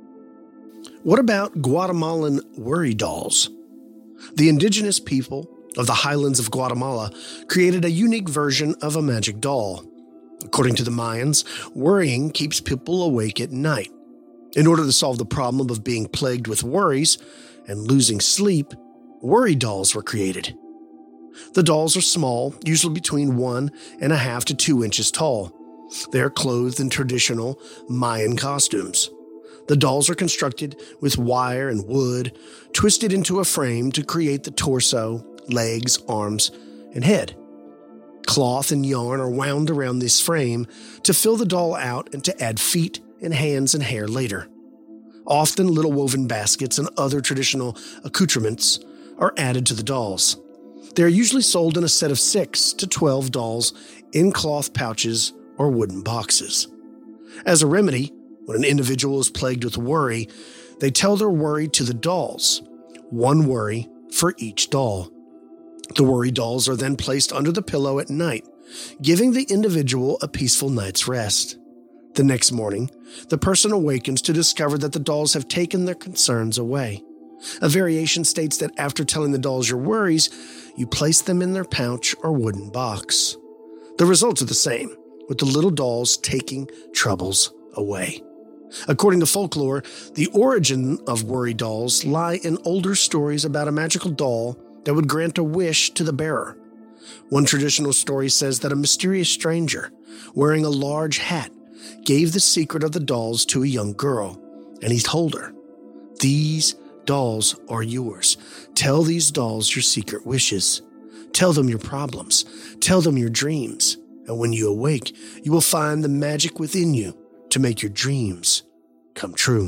What about Guatemalan worry dolls? The indigenous people of the highlands of Guatemala created a unique version of a magic doll. According to the Mayans, worrying keeps people awake at night. In order to solve the problem of being plagued with worries and losing sleep, worry dolls were created. The dolls are small, usually between one and a half to two inches tall. They are clothed in traditional Mayan costumes. The dolls are constructed with wire and wood, twisted into a frame to create the torso, legs, arms, and head. Cloth and yarn are wound around this frame to fill the doll out and to add feet and hands and hair later. Often little woven baskets and other traditional accoutrements are added to the dolls. They are usually sold in a set of six to twelve dolls in cloth pouches or wooden boxes. As a remedy, when an individual is plagued with worry, they tell their worry to the dolls, one worry for each doll. The worry dolls are then placed under the pillow at night, giving the individual a peaceful night's rest. The next morning, the person awakens to discover that the dolls have taken their concerns away. A variation states that after telling the dolls your worries, you place them in their pouch or wooden box. The results are the same, with the little dolls taking troubles away. According to folklore, the origin of worry dolls lie in older stories about a magical doll that would grant a wish to the bearer. One traditional story says that a mysterious stranger, wearing a large hat, gave the secret of the dolls to a young girl, and he told her, "These dolls are yours. Tell these dolls your secret wishes. Tell them your problems. Tell them your dreams. And when you awake, you will find the magic within you to make your dreams come true."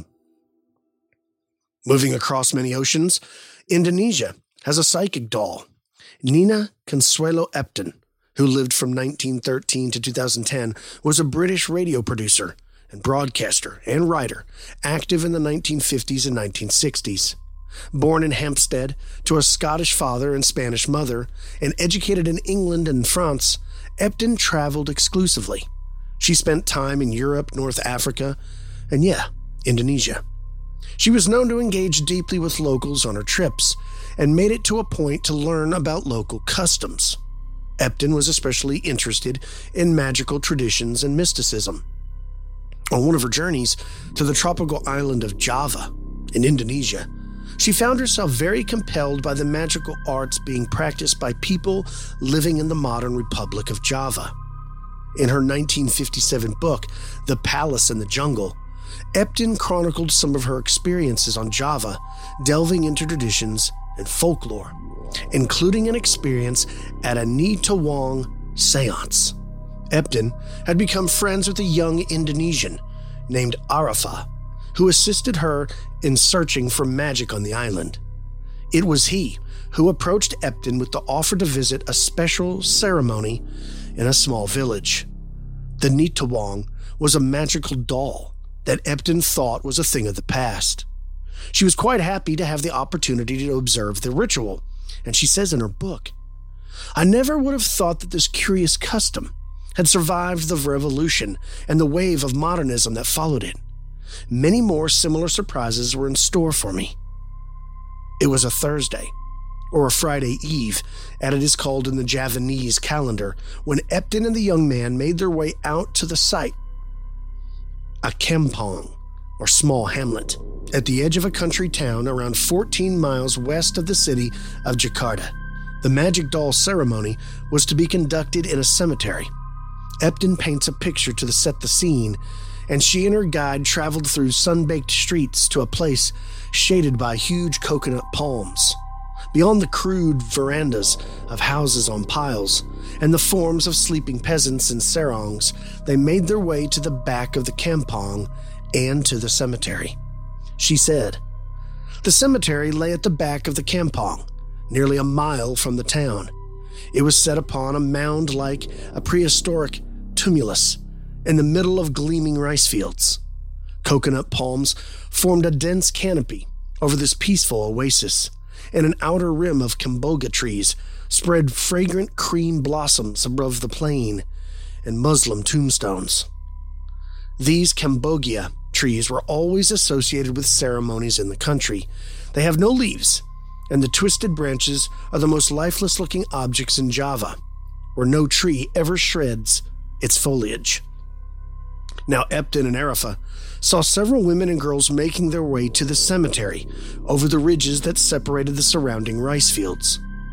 Moving across many oceans, Indonesia has a psychic doll, Nina Consuelo Epton, who lived from nineteen thirteen to two thousand ten, was a British radio producer and broadcaster and writer, active in the nineteen fifties and nineteen sixties. Born in Hampstead to a Scottish father and Spanish mother, and educated in England and France, Epton traveled exclusively. She spent time in Europe, North Africa, and yeah, Indonesia. She was known to engage deeply with locals on her trips, and made it to a point to learn about local customs. Epton was especially interested in magical traditions and mysticism. On one of her journeys to the tropical island of Java in Indonesia, she found herself very compelled by the magical arts being practiced by people living in the modern Republic of Java. In her nineteen fifty-seven book, The Palace in the Jungle, Epton chronicled some of her experiences on Java, delving into traditions and folklore, including an experience at a Nitawong seance. Epton had become friends with a young Indonesian named Arafah, who assisted her in searching for magic on the island. It was he who approached Epton with the offer to visit a special ceremony in a small village. The Nitawong was a magical doll that Epton thought was a thing of the past. She was quite happy to have the opportunity to observe the ritual, and she says in her book, "I never would have thought that this curious custom had survived the revolution and the wave of modernism that followed it. Many more similar surprises were in store for me." It was a Thursday, or a Friday Eve, as it is called in the Javanese calendar, when Epton and the young man made their way out to the site, a kampong, or small hamlet, at the edge of a country town around fourteen miles west of the city of Jakarta. The magic doll ceremony was to be conducted in a cemetery. Epton paints a picture to set the scene, and she and her guide traveled through sun-baked streets to a place shaded by huge coconut palms. Beyond the crude verandas of houses on piles and the forms of sleeping peasants in sarongs, they made their way to the back of the kampong and to the cemetery. She said, "The cemetery lay at the back of the kampong, nearly a mile from the town. It was set upon a mound like a prehistoric tumulus in the middle of gleaming rice fields. Coconut palms formed a dense canopy over this peaceful oasis, and an outer rim of Camboga trees spread fragrant cream blossoms above the plain and Muslim tombstones. These Cambogia trees were always associated with ceremonies in the country. They have no leaves, and the twisted branches are the most lifeless-looking objects in Java, where no tree ever shreds its foliage." Now Epton and Arafah saw several women and girls making their way to the cemetery over the ridges that separated the surrounding rice fields.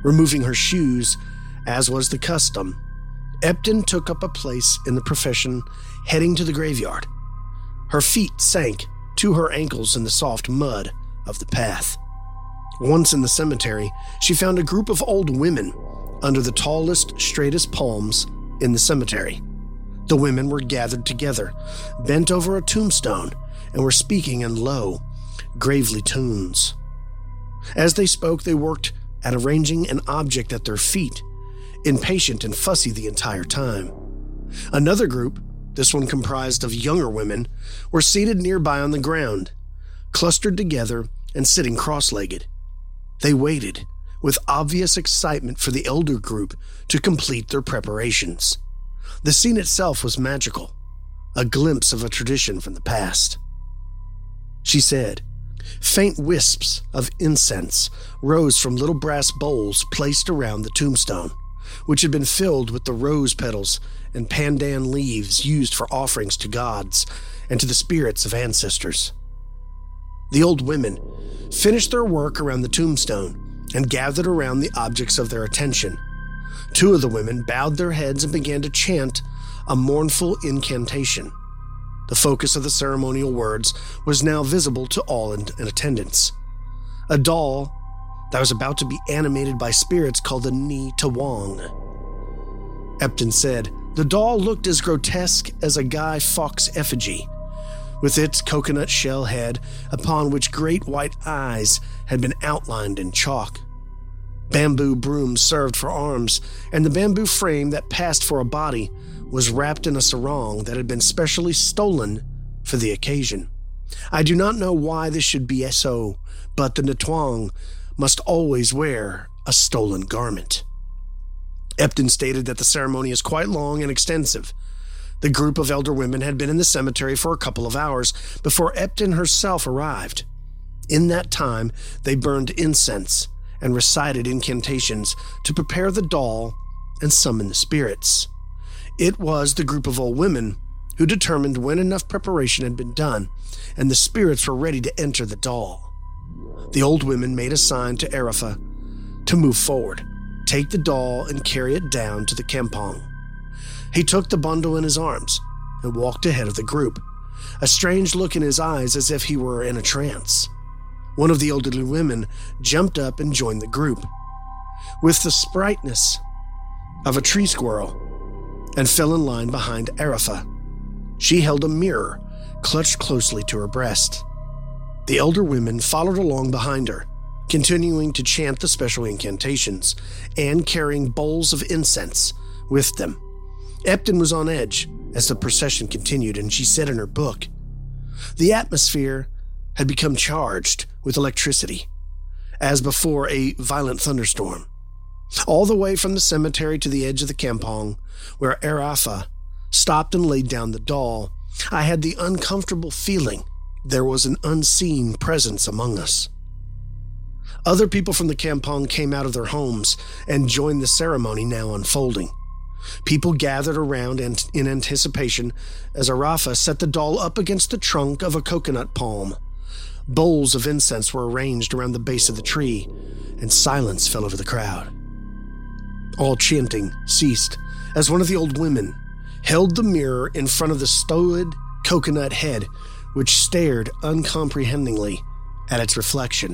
Removing her shoes, as was the custom, Epton took up a place in the procession heading to the graveyard. Her feet sank to her ankles in the soft mud of the path. Once in the cemetery, she found a group of old women under the tallest, straightest palms in the cemetery. The women were gathered together, bent over a tombstone, and were speaking in low, gravely tones. As they spoke, they worked at arranging an object at their feet, impatient and fussy the entire time. Another group, this one comprised of younger women, were seated nearby on the ground, clustered together and sitting cross-legged. They waited, with obvious excitement for the elder group to complete their preparations. The scene itself was magical, a glimpse of a tradition from the past. She said, faint wisps of incense rose from little brass bowls placed around the tombstone, which had been filled with the rose petals and pandan leaves used for offerings to gods and to the spirits of ancestors. The old women finished their work around the tombstone and gathered around the objects of their attention. Two of the women bowed their heads and began to chant a mournful incantation. The focus of the ceremonial words was now visible to all in, in attendance. A doll that was about to be animated by spirits called the Ni Tawang. Epton said, the doll looked as grotesque as a Guy Fawkes effigy, with its coconut shell head upon which great white eyes had been outlined in chalk. Bamboo brooms served for arms, and the bamboo frame that passed for a body was wrapped in a sarong that had been specially stolen for the occasion. I do not know why this should be so, but the Natwang must always wear a stolen garment. Epton stated that the ceremony is quite long and extensive. The group of elder women had been in the cemetery for a couple of hours before Epton herself arrived. In that time, they burned incense and recited incantations to prepare the doll and summon the spirits. It was the group of old women who determined when enough preparation had been done and the spirits were ready to enter the doll. The old women made a sign to Arafa to move forward, take the doll, and carry it down to the kampong. He took the bundle in his arms and walked ahead of the group, a strange look in his eyes as if he were in a trance. One of the elderly women jumped up and joined the group, with the sprightness of a tree squirrel, and fell in line behind Arafa. She held a mirror clutched closely to her breast. The elder women followed along behind her, continuing to chant the special incantations and carrying bowls of incense with them. Epton was on edge as the procession continued, and she said in her book, the atmosphere had become charged with electricity, as before a violent thunderstorm. All the way from the cemetery to the edge of the kampong, where Arafa stopped and laid down the doll, I had the uncomfortable feeling there was an unseen presence among us. Other people from the kampong came out of their homes and joined the ceremony now unfolding. People gathered around in anticipation as Arafa set the doll up against the trunk of a coconut palm. Bowls of incense were arranged around the base of the tree, and silence fell over the crowd. All chanting ceased as one of the old women held the mirror in front of the stolid coconut head, which stared uncomprehendingly at its reflection.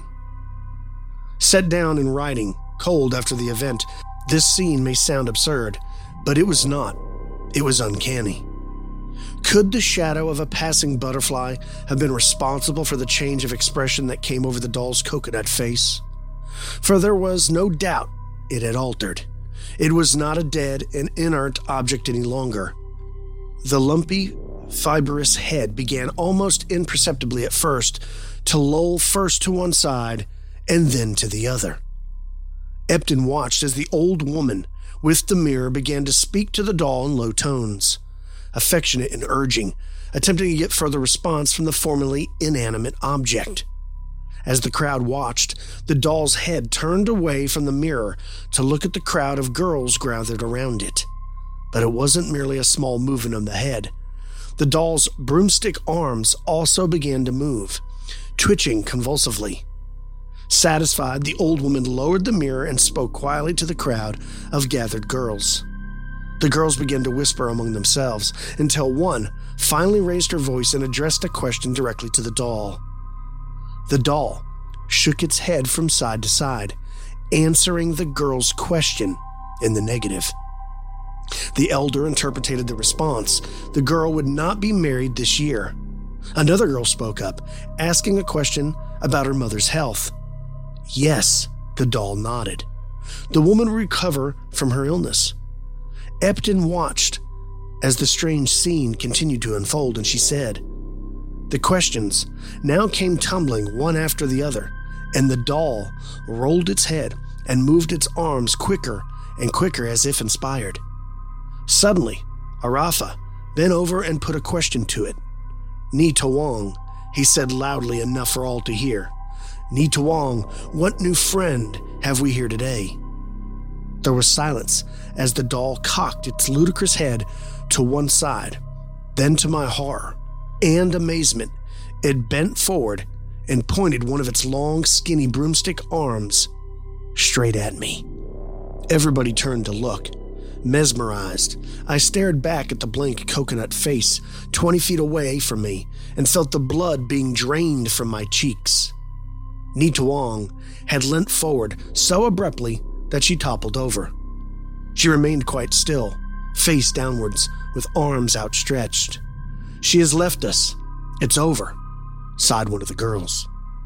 Set down in writing, cold after the event, this scene may sound absurd, but it was not. It was uncanny. Could the shadow of a passing butterfly have been responsible for the change of expression that came over the doll's coconut face? For there was no doubt it had altered. It was not a dead and inert object any longer. The lumpy, fibrous head began almost imperceptibly at first to loll first to one side and then to the other. Epton watched as the old woman with the mirror began to speak to the doll in low tones, affectionate and urging, attempting to get further response from the formerly inanimate object. As the crowd watched, the doll's head turned away from the mirror to look at the crowd of girls gathered around it. But it wasn't merely a small movement of the head. The doll's broomstick arms also began to move, twitching convulsively. Satisfied, the old woman lowered the mirror and spoke quietly to the crowd of gathered girls. The girls began to whisper among themselves until one finally raised her voice and addressed a question directly to the doll. The doll shook its head from side to side, answering the girl's question in the negative. The elder interpreted the response. The girl would not be married this year. Another girl spoke up, asking a question about her mother's health. Yes, the doll nodded. The woman would recover from her illness. Epton watched as the strange scene continued to unfold, and she said, the questions now came tumbling one after the other, and the doll rolled its head and moved its arms quicker and quicker as if inspired. Suddenly, Arafa bent over and put a question to it. Ni Tawong, he said loudly enough for all to hear. Ni Tawong, what new friend have we here today? There was silence as the doll cocked its ludicrous head to one side. Then, to my horror and amazement, it bent forward and pointed one of its long, skinny broomstick arms straight at me. Everybody turned to look. Mesmerized, I stared back at the blank coconut face twenty feet away from me and felt the blood being drained from my cheeks. Ni Tawong had leant forward so abruptly that she toppled over. She remained quite still, face downwards, with arms outstretched. She has left us. It's over, sighed one of the girls.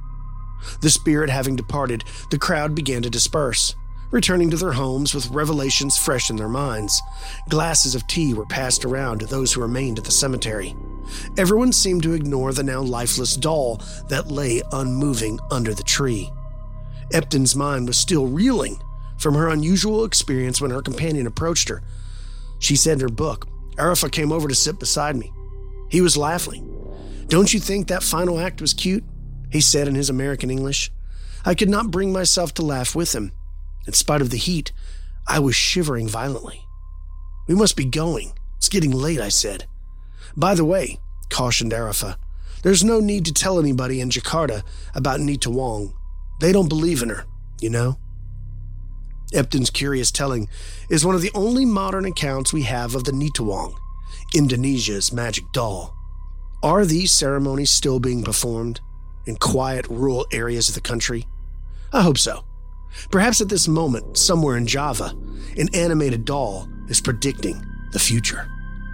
The spirit having departed, the crowd began to disperse, returning to their homes with revelations fresh in their minds. Glasses of tea were passed around to those who remained at the cemetery. Everyone seemed to ignore the now lifeless doll that lay unmoving under the tree. Epton's mind was still reeling from her unusual experience when her companion approached her. She said in her book, Arafa came over to sit beside me. He was laughing. Don't you think that final act was cute? He said in his American English. I could not bring myself to laugh with him. In spite of the heat, I was shivering violently. We must be going. It's getting late, I said. By the way, cautioned Arafa, there's no need to tell anybody in Jakarta about Ni Tawong. They don't believe in her, you know? Epton's curious telling is one of the only modern accounts we have of the Ni Tawong, Indonesia's magic doll. Are these ceremonies still being performed in quiet rural areas of the country? I hope so. Perhaps at this moment, somewhere in Java, an animated doll is predicting the future.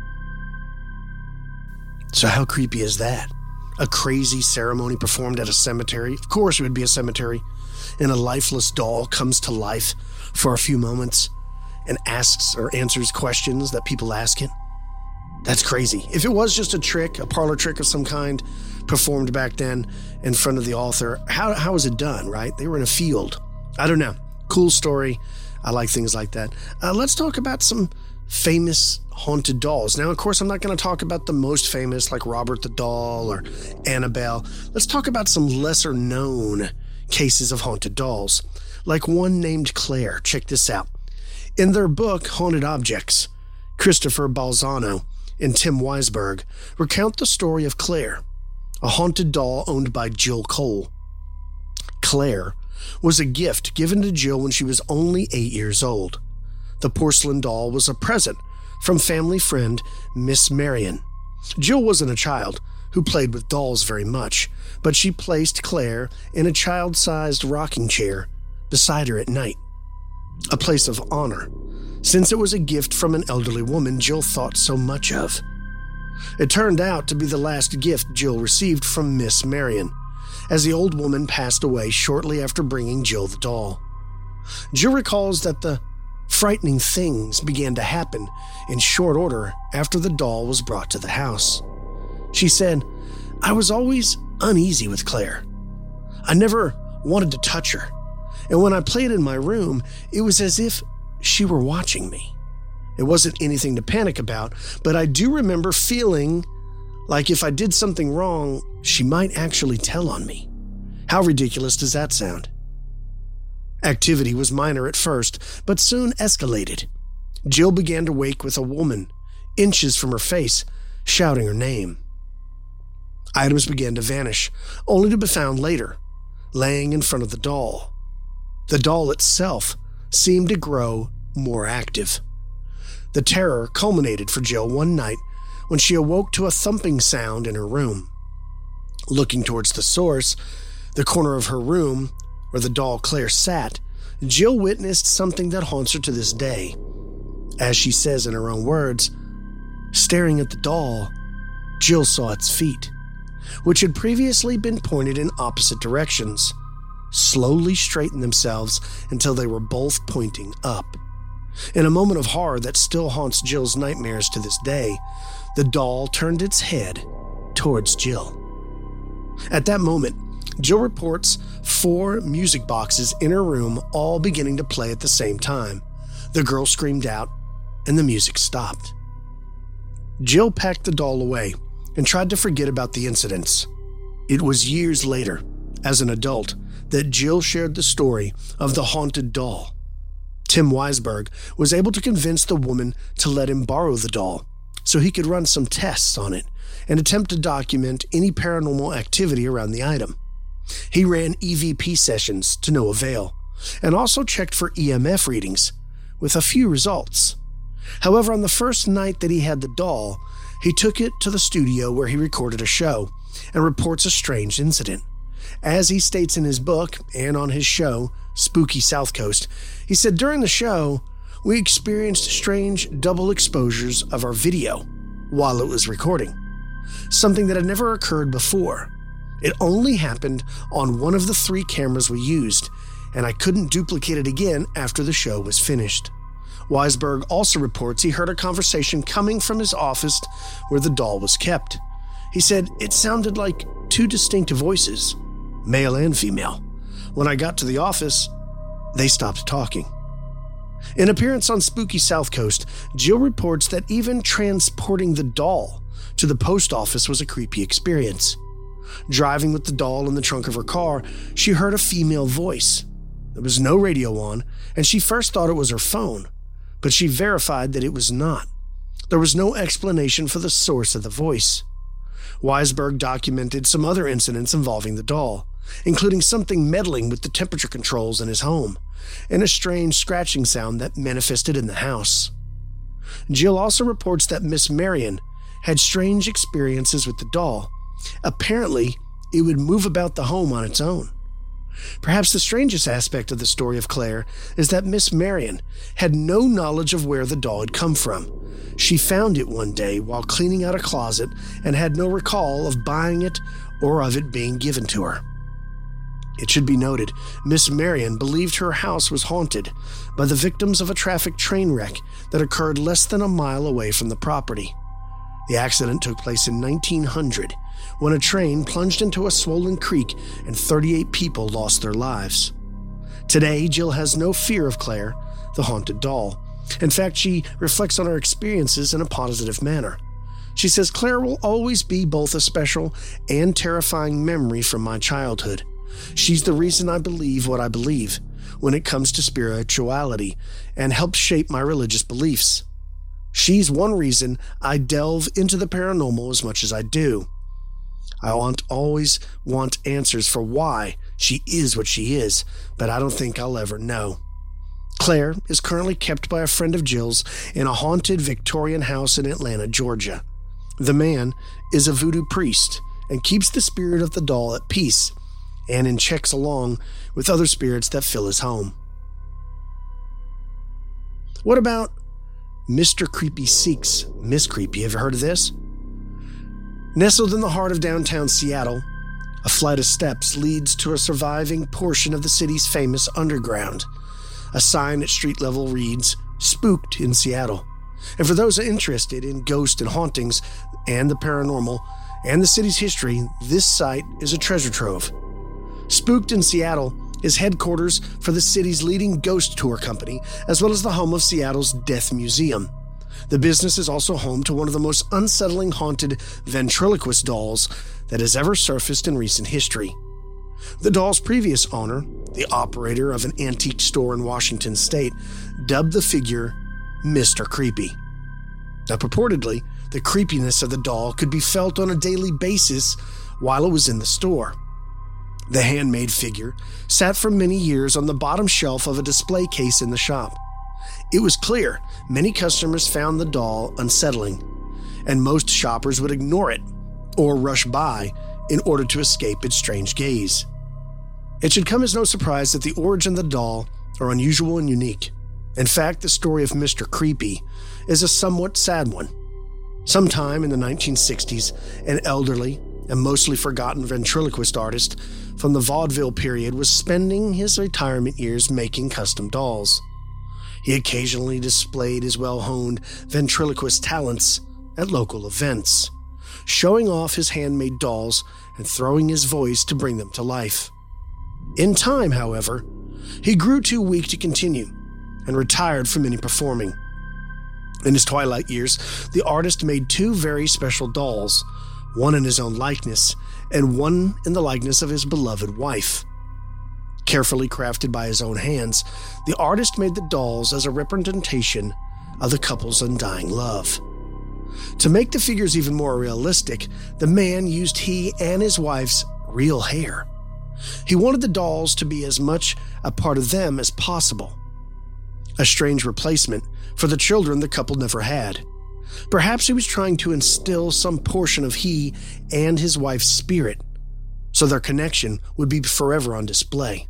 So how creepy is that? A crazy ceremony performed at a cemetery? Of course it would be a cemetery. And a lifeless doll comes to life for a few moments and asks or answers questions that people ask it. That's crazy. If it was just a trick, a parlor trick of some kind, performed back then in front of the author, how how was it done, right? They were in a field. I don't know. Cool story. I like things like that. Uh, let's talk about some famous haunted dolls. Now, of course, I'm not going to talk about the most famous like Robert the Doll or Annabelle. Let's talk about some lesser known cases of haunted dolls, like one named Claire. Check this out. In their book, Haunted Objects, Christopher Balzano and Tim Weisberg recount the story of Claire, a haunted doll owned by Jill Cole. Claire was a gift given to Jill when she was only eight years old. The porcelain doll was a present from family friend Miss Marion. Jill wasn't a child who played with dolls very much, but she placed Claire in a child-sized rocking chair beside her at night, a place of honor, since it was a gift from an elderly woman Jill thought so much of. It turned out to be the last gift Jill received from Miss Marion, as the old woman passed away shortly after bringing Jill the doll. Jill recalls that the frightening things began to happen in short order after the doll was brought to the house. She said, I was always uneasy with Claire. I never wanted to touch her, and when I played in my room, it was as if she were watching me. It wasn't anything to panic about, but I do remember feeling like if I did something wrong, she might actually tell on me. How ridiculous does that sound? Activity was minor at first, but soon escalated. Jill began to wake with a woman, inches from her face, shouting her name. Items began to vanish, only to be found later. laying in front of the doll. The doll itself seemed to grow more active. The terror culminated for Jill one night when she awoke to a thumping sound in her room. Looking towards the source, the corner of her room where the doll Claire sat, Jill witnessed something that haunts her to this day. As she says in her own words, staring at the doll, Jill saw its feet, which had previously been pointed in opposite directions, slowly straighten themselves until they were both pointing up. In a moment of horror that still haunts Jill's nightmares to this day, the doll turned its head towards Jill. At that moment, Jill reports four music boxes in her room all beginning to play at the same time. The girl screamed out, and the music stopped. Jill packed the doll away and tried to forget about the incidents. It was years later, as an adult, that Jill shared the story of the haunted doll. Tim Weisberg was able to convince the woman to let him borrow the doll so he could run some tests on it and attempt to document any paranormal activity around the item. He ran E V P sessions to no avail and also checked for E M F readings with a few results. However, on the first night that he had the doll, he took it to the studio where he recorded a show and reports a strange incident. As he states in his book and on his show, Spooky South Coast, he said, during the show, we experienced strange double exposures of our video while it was recording, something that had never occurred before. It only happened on one of the three cameras we used, and I couldn't duplicate it again after the show was finished. Weisberg also reports he heard a conversation coming from his office where the doll was kept. He said it sounded like two distinct voices, male and female. When I got to the office, they stopped talking. In appearance on Spooky South Coast, Jill reports that even transporting the doll to the post office was a creepy experience. Driving with the doll in the trunk of her car, she heard a female voice. There was no radio on, and she first thought it was her phone, but she verified that it was not. There was no explanation for the source of the voice. Weisberg documented some other incidents involving the doll, including something meddling with the temperature controls in his home, and a strange scratching sound that manifested in the house. Jill also reports that Miss Marion had strange experiences with the doll. Apparently, it would move about the home on its own. Perhaps the strangest aspect of the story of Claire is that Miss Marion had no knowledge of where the doll had come from. She found it one day while cleaning out a closet and had no recall of buying it or of it being given to her. It should be noted, Miss Marion believed her house was haunted by the victims of a traffic train wreck that occurred less than a mile away from the property. The accident took place in nineteen hundred, when a train plunged into a swollen creek and thirty-eight people lost their lives. Today, Jill has no fear of Claire, the haunted doll. In fact, she reflects on her experiences in a positive manner. She says, Claire will always be both a special and terrifying memory from my childhood. She's the reason I believe what I believe when it comes to spirituality and helps shape my religious beliefs. She's one reason I delve into the paranormal as much as I do. I want always want answers for why she is what she is, but I don't think I'll ever know. Claire is currently kept by a friend of Jill's in a haunted Victorian house in Atlanta, Georgia. The man is a voodoo priest and keeps the spirit of the doll at peace and in checks along with other spirits that fill his home. What about Mister Creepy Seeks Miss Creepy? Have you heard of this? Nestled in the heart of downtown Seattle, a flight of steps leads to a surviving portion of the city's famous underground. A sign at street level reads, Spooked in Seattle. And for those interested in ghosts and hauntings and the paranormal and the city's history, this site is a treasure trove. Spooked in Seattle is headquarters for the city's leading ghost tour company, as well as the home of Seattle's Death Museum. The business is also home to one of the most unsettling haunted ventriloquist dolls that has ever surfaced in recent history. The doll's previous owner, the operator of an antique store in Washington state, dubbed the figure Mister Creepy. Now, purportedly, the creepiness of the doll could be felt on a daily basis while it was in the store. The handmade figure sat for many years on the bottom shelf of a display case in the shop. It was clear many customers found the doll unsettling, and most shoppers would ignore it or rush by in order to escape its strange gaze. It should come as no surprise that the origin of the doll are unusual and unique. In fact, the story of Mister Creepy is a somewhat sad one. Sometime in the nineteen sixties, an elderly and mostly forgotten ventriloquist artist from the vaudeville period was spending his retirement years making custom dolls. He occasionally displayed his well-honed ventriloquist talents at local events, showing off his handmade dolls and throwing his voice to bring them to life. In time, however, he grew too weak to continue and retired from any performing. In his twilight years, the artist made two very special dolls, one in his own likeness and one in the likeness of his beloved wife. Carefully crafted by his own hands, the artist made the dolls as a representation of the couple's undying love. To make the figures even more realistic, the man used he and his wife's real hair. He wanted the dolls to be as much a part of them as possible. A strange replacement for the children the couple never had. Perhaps he was trying to instill some portion of he and his wife's spirit, so their connection would be forever on display.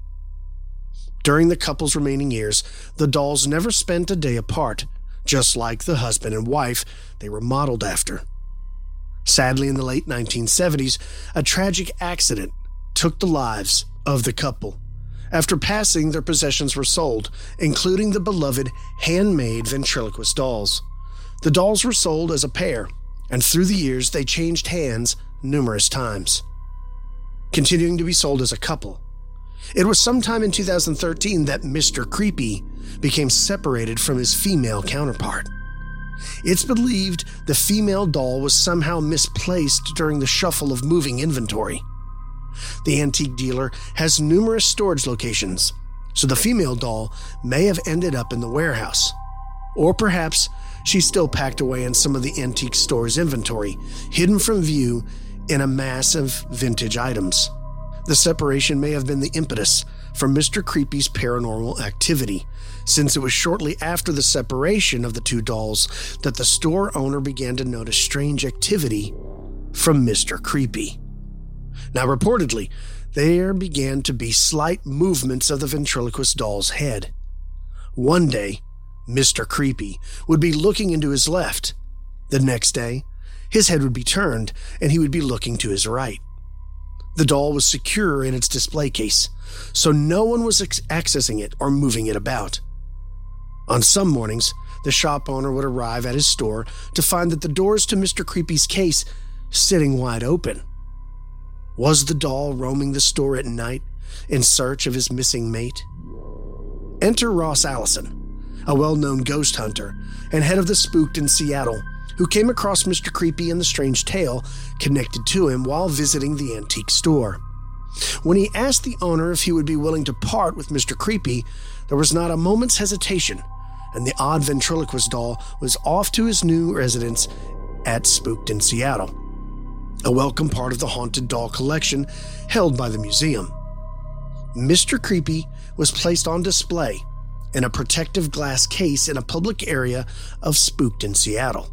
During the couple's remaining years, the dolls never spent a day apart, just like the husband and wife they were modeled after. Sadly, in the late nineteen seventies, a tragic accident took the lives of the couple. After passing, their possessions were sold, including the beloved handmade ventriloquist dolls. The dolls were sold as a pair, and through the years they changed hands numerous times, continuing to be sold as a couple. It was sometime in two thousand thirteen that Mister Creepy became separated from his female counterpart. It's believed the female doll was somehow misplaced during the shuffle of moving inventory. The antique dealer has numerous storage locations, so the female doll may have ended up in the warehouse. Or perhaps she's still packed away in some of the antique store's inventory, hidden from view in a mass of vintage items. The separation may have been the impetus for Mister Creepy's paranormal activity, since it was shortly after the separation of the two dolls that the store owner began to notice strange activity from Mister Creepy. Now, reportedly, there began to be slight movements of the ventriloquist doll's head. One day, Mister Creepy would be looking into his left. The next day, his head would be turned and he would be looking to his right. The doll was secure in its display case, so no one was ex- accessing it or moving it about. On some mornings, the shop owner would arrive at his store to find that the doors to Mister Creepy's case sitting wide open. Was the doll roaming the store at night in search of his missing mate? Enter Ross Allison, a well-known ghost hunter and head of the Spooked in Seattle, who came across Mister Creepy and the strange tale connected to him while visiting the antique store. When he asked the owner if he would be willing to part with Mister Creepy, there was not a moment's hesitation, and the odd ventriloquist doll was off to his new residence at Spooked in Seattle, a welcome part of the haunted doll collection held by the museum. Mister Creepy was placed on display in a protective glass case in a public area of Spooked in Seattle.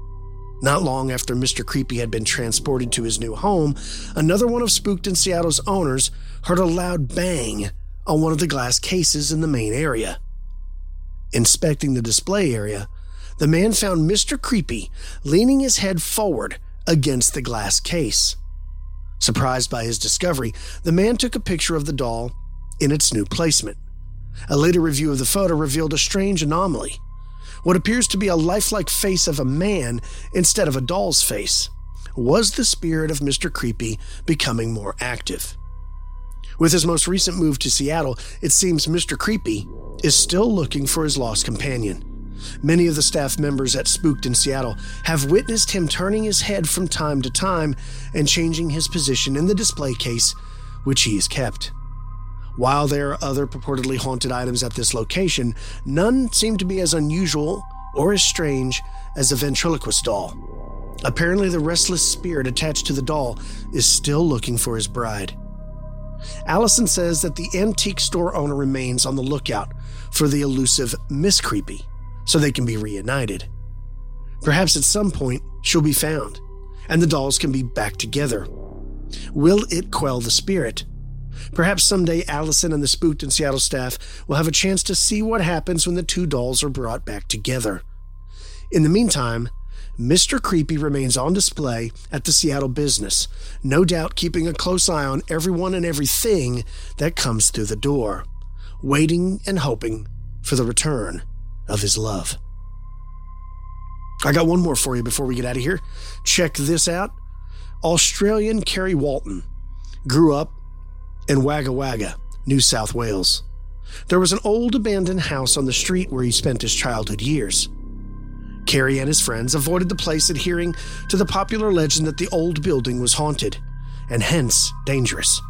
Not long after Mister Creepy had been transported to his new home, another one of Spooked in Seattle's owners heard a loud bang on one of the glass cases in the main area. Inspecting the display area, the man found Mister Creepy leaning his head forward against the glass case. Surprised by his discovery, the man took a picture of the doll in its new placement. A later review of the photo revealed a strange anomaly. What appears to be a lifelike face of a man instead of a doll's face. Was the spirit of Mister Creepy becoming more active? With his most recent move to Seattle, it seems Mister Creepy is still looking for his lost companion. Many of the staff members at Spooked in Seattle have witnessed him turning his head from time to time and changing his position in the display case, which he has kept. While there are other purportedly haunted items at this location, none seem to be as unusual or as strange as the ventriloquist doll. Apparently, the restless spirit attached to the doll is still looking for his bride. Allison says that the antique store owner remains on the lookout for the elusive Miss Creepy so they can be reunited. Perhaps at some point she'll be found and the dolls can be back together. Will it quell the spirit? Perhaps someday Allison and the Spooked in Seattle staff will have a chance to see what happens when the two dolls are brought back together. In the meantime, Mister Creepy remains on display at the Seattle business, no doubt keeping a close eye on everyone and everything that comes through the door, waiting and hoping for the return of his love. I got one more for you before we get out of here. Check this out. Australian Kerry Walton grew up in Wagga Wagga, New South Wales. There was an old abandoned house on the street where he spent his childhood years. Kerry and his friends avoided the place, adhering to the popular legend that the old building was haunted, and hence dangerous.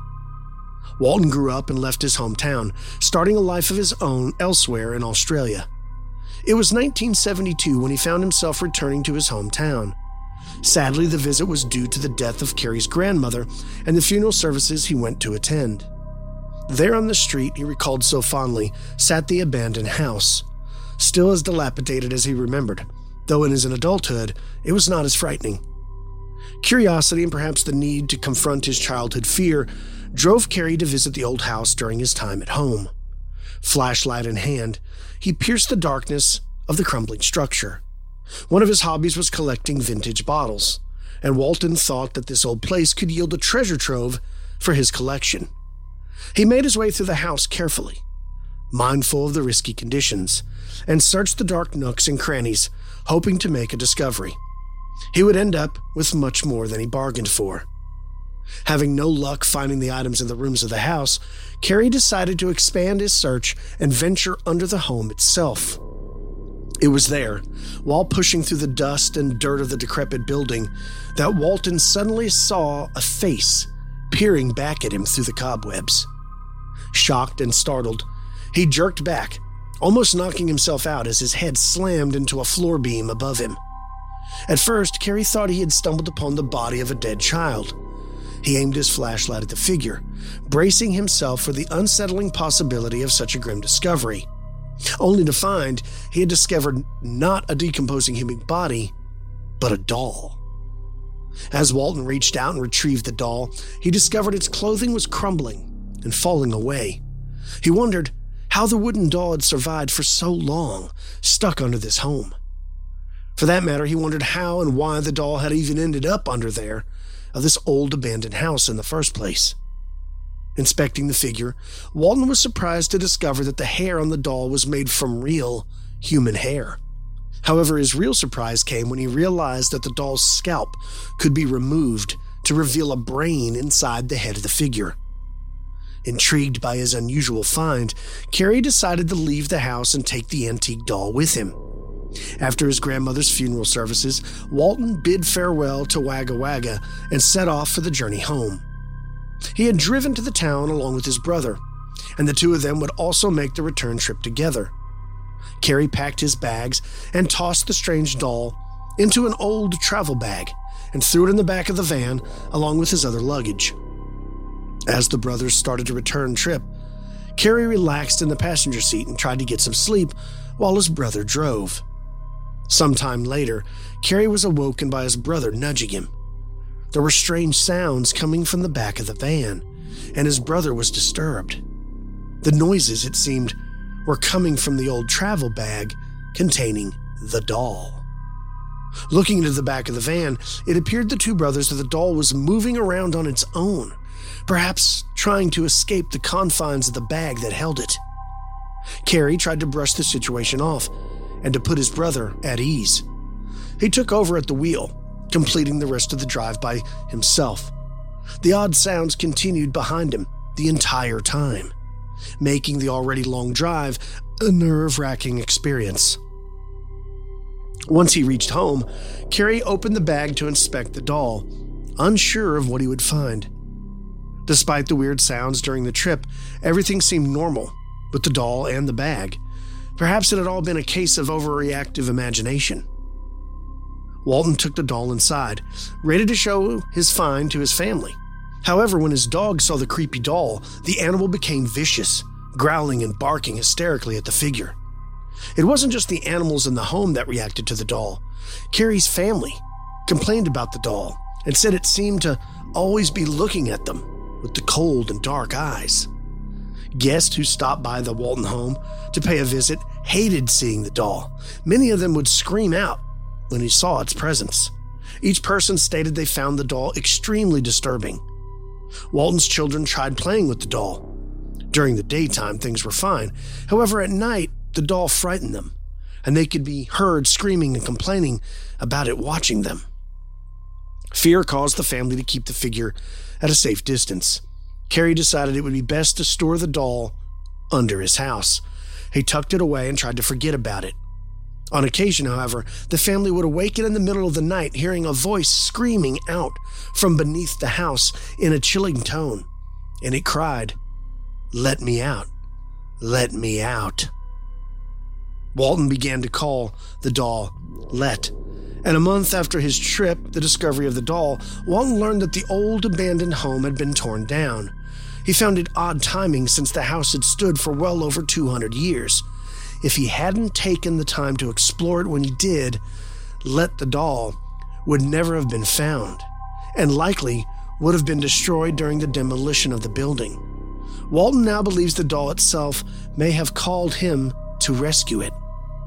Walton grew up and left his hometown, starting a life of his own elsewhere in Australia. It was nineteen seventy-two when he found himself returning to his hometown. Sadly, the visit was due to the death of Kerry's grandmother and the funeral services he went to attend. There on the street, he recalled so fondly, sat the abandoned house, still as dilapidated as he remembered, though in his adulthood, it was not as frightening. Curiosity and perhaps the need to confront his childhood fear drove Kerry to visit the old house during his time at home. Flashlight in hand, he pierced the darkness of the crumbling structure. One of his hobbies was collecting vintage bottles, and Walton thought that this old place could yield a treasure trove for his collection. He made his way through the house carefully, mindful of the risky conditions, and searched the dark nooks and crannies, hoping to make a discovery. He would end up with much more than he bargained for. Having no luck finding the items in the rooms of the house, Kerry decided to expand his search and venture under the home itself. It was there, while pushing through the dust and dirt of the decrepit building, that Walton suddenly saw a face peering back at him through the cobwebs. Shocked and startled, he jerked back, almost knocking himself out as his head slammed into a floor beam above him. At first, Kerry thought he had stumbled upon the body of a dead child. He aimed his flashlight at the figure, bracing himself for the unsettling possibility of such a grim discovery, only to find he had discovered not a decomposing human body, but a doll. As Walton reached out and retrieved the doll, he discovered its clothing was crumbling and falling away. He wondered how the wooden doll had survived for so long, stuck under this home. For that matter, he wondered how and why the doll had even ended up under there, of this old abandoned house in the first place. Inspecting the figure, Walton was surprised to discover that the hair on the doll was made from real human hair. However, his real surprise came when he realized that the doll's scalp could be removed to reveal a brain inside the head of the figure. Intrigued by his unusual find, Kerry decided to leave the house and take the antique doll with him. After his grandmother's funeral services, Walton bid farewell to Wagga Wagga and set off for the journey home. He had driven to the town along with his brother, and the two of them would also make the return trip together. Kerry packed his bags and tossed the strange doll into an old travel bag and threw it in the back of the van along with his other luggage. As the brothers started to return trip, Kerry relaxed in the passenger seat and tried to get some sleep while his brother drove. Sometime later, Kerry was awoken by his brother nudging him. There were strange sounds coming from the back of the van, and his brother was disturbed. The noises, it seemed, were coming from the old travel bag containing the doll. Looking into the back of the van, it appeared to the two brothers that the doll was moving around on its own, perhaps trying to escape the confines of the bag that held it. Kerry tried to brush the situation off and to put his brother at ease. He took over at the wheel, completing the rest of the drive by himself. The odd sounds continued behind him the entire time, making the already long drive a nerve-wracking experience. Once he reached home, Kerry opened the bag to inspect the doll, unsure of what he would find. Despite the weird sounds during the trip, everything seemed normal with the doll and the bag. Perhaps it had all been a case of overreactive imagination. Walton took the doll inside, ready to show his find to his family. However, when his dog saw the creepy doll, the animal became vicious, growling and barking hysterically at the figure. It wasn't just the animals in the home that reacted to the doll. Carrie's family complained about the doll and said it seemed to always be looking at them with the cold and dark eyes. Guests who stopped by the Walton home to pay a visit hated seeing the doll. Many of them would scream out when he saw its presence. Each person stated they found the doll extremely disturbing. Walton's children tried playing with the doll. During the daytime, things were fine. However, at night, the doll frightened them, and they could be heard screaming and complaining about it watching them. Fear caused the family to keep the figure at a safe distance. Carrie decided it would be best to store the doll under his house. He tucked it away and tried to forget about it. On occasion, however, the family would awaken in the middle of the night hearing a voice screaming out from beneath the house in a chilling tone, and it cried, "Let me out, let me out." Walton began to call the doll Let, and a month after his trip, the discovery of the doll, Walton learned that the old abandoned home had been torn down. He found it odd timing since the house had stood for well over two hundred years. If he hadn't taken the time to explore it when he did, Let the doll would never have been found, and likely would have been destroyed during the demolition of the building. Walton now believes the doll itself may have called him to rescue it.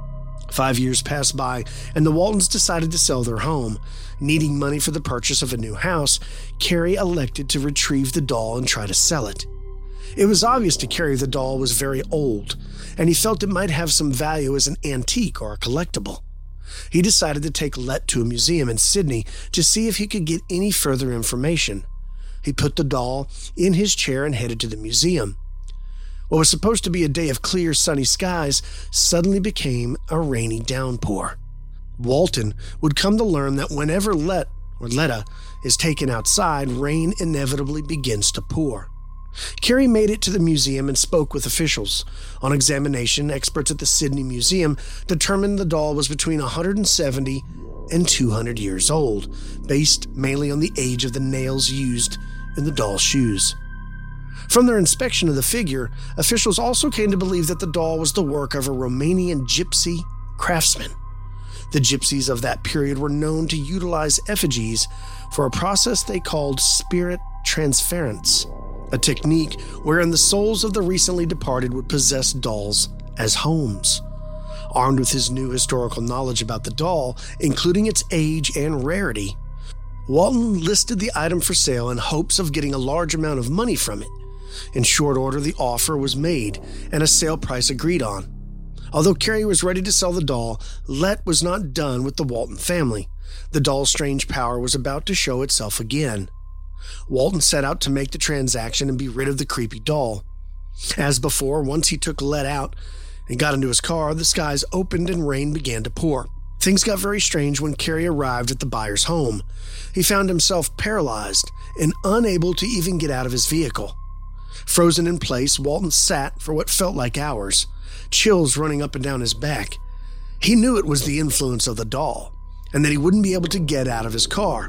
Five years passed by, and the Waltons decided to sell their home. Needing money for the purchase of a new house, Carrie elected to retrieve the doll and try to sell it. It was obvious to Carrie the doll was very old, and he felt it might have some value as an antique or a collectible. He decided to take Let to a museum in Sydney to see if he could get any further information. He put the doll in his chair and headed to the museum. What was supposed to be a day of clear, sunny skies suddenly became a rainy downpour. Walton would come to learn that whenever Let, or Letta, is taken outside, rain inevitably begins to pour. Carrie made it to the museum and spoke with officials. On examination, experts at the Sydney Museum determined the doll was between one hundred seventy and two hundred years old, based mainly on the age of the nails used in the doll's shoes. From their inspection of the figure, officials also came to believe that the doll was the work of a Romanian gypsy craftsman. The gypsies of that period were known to utilize effigies for a process they called spirit transference, a technique wherein the souls of the recently departed would possess dolls as homes. Armed with his new historical knowledge about the doll, including its age and rarity, Walton listed the item for sale in hopes of getting a large amount of money from it. In short order, the offer was made and a sale price agreed on. Although Carrie was ready to sell the doll, Let was not done with the Walton family. The doll's strange power was about to show itself again. Walton set out to make the transaction and be rid of the creepy doll. As before, once he took Let out and got into his car, the skies opened and rain began to pour. Things got very strange when Carrie arrived at the buyer's home. He found himself paralyzed and unable to even get out of his vehicle. Frozen in place, Walton sat for what felt like hours, chills running up and down his back. He knew it was the influence of the doll, and that he wouldn't be able to get out of his car.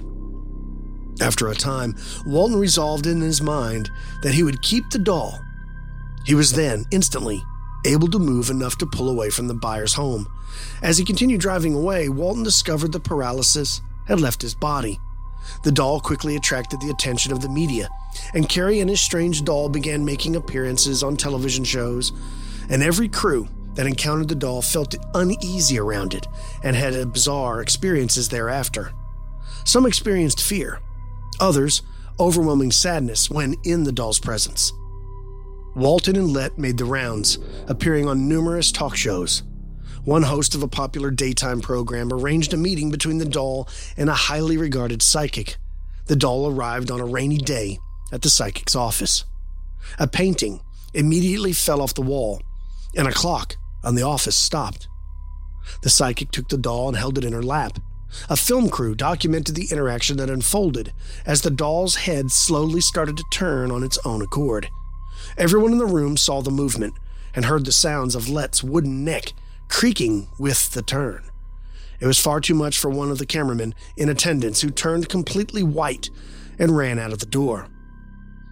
After a time, Walton resolved in his mind that he would keep the doll. He was then, instantly, able to move enough to pull away from the buyer's home. As he continued driving away, Walton discovered the paralysis had left his body. The doll quickly attracted the attention of the media, and Carrie and his strange doll began making appearances on television shows, and every crew that encountered the doll felt uneasy around it and had bizarre experiences thereafter. Some experienced fear, others overwhelming sadness when in the doll's presence. Walton and Let made the rounds, appearing on numerous talk shows. One host of a popular daytime program arranged a meeting between the doll and a highly regarded psychic. The doll arrived on a rainy day at the psychic's office. A painting immediately fell off the wall, and a clock on the office stopped. The psychic took the doll and held it in her lap. A film crew documented the interaction that unfolded as the doll's head slowly started to turn on its own accord. Everyone in the room saw the movement and heard the sounds of Let's wooden neck creaking with the turn. It was far too much for one of the cameramen in attendance, who turned completely white and ran out of the door.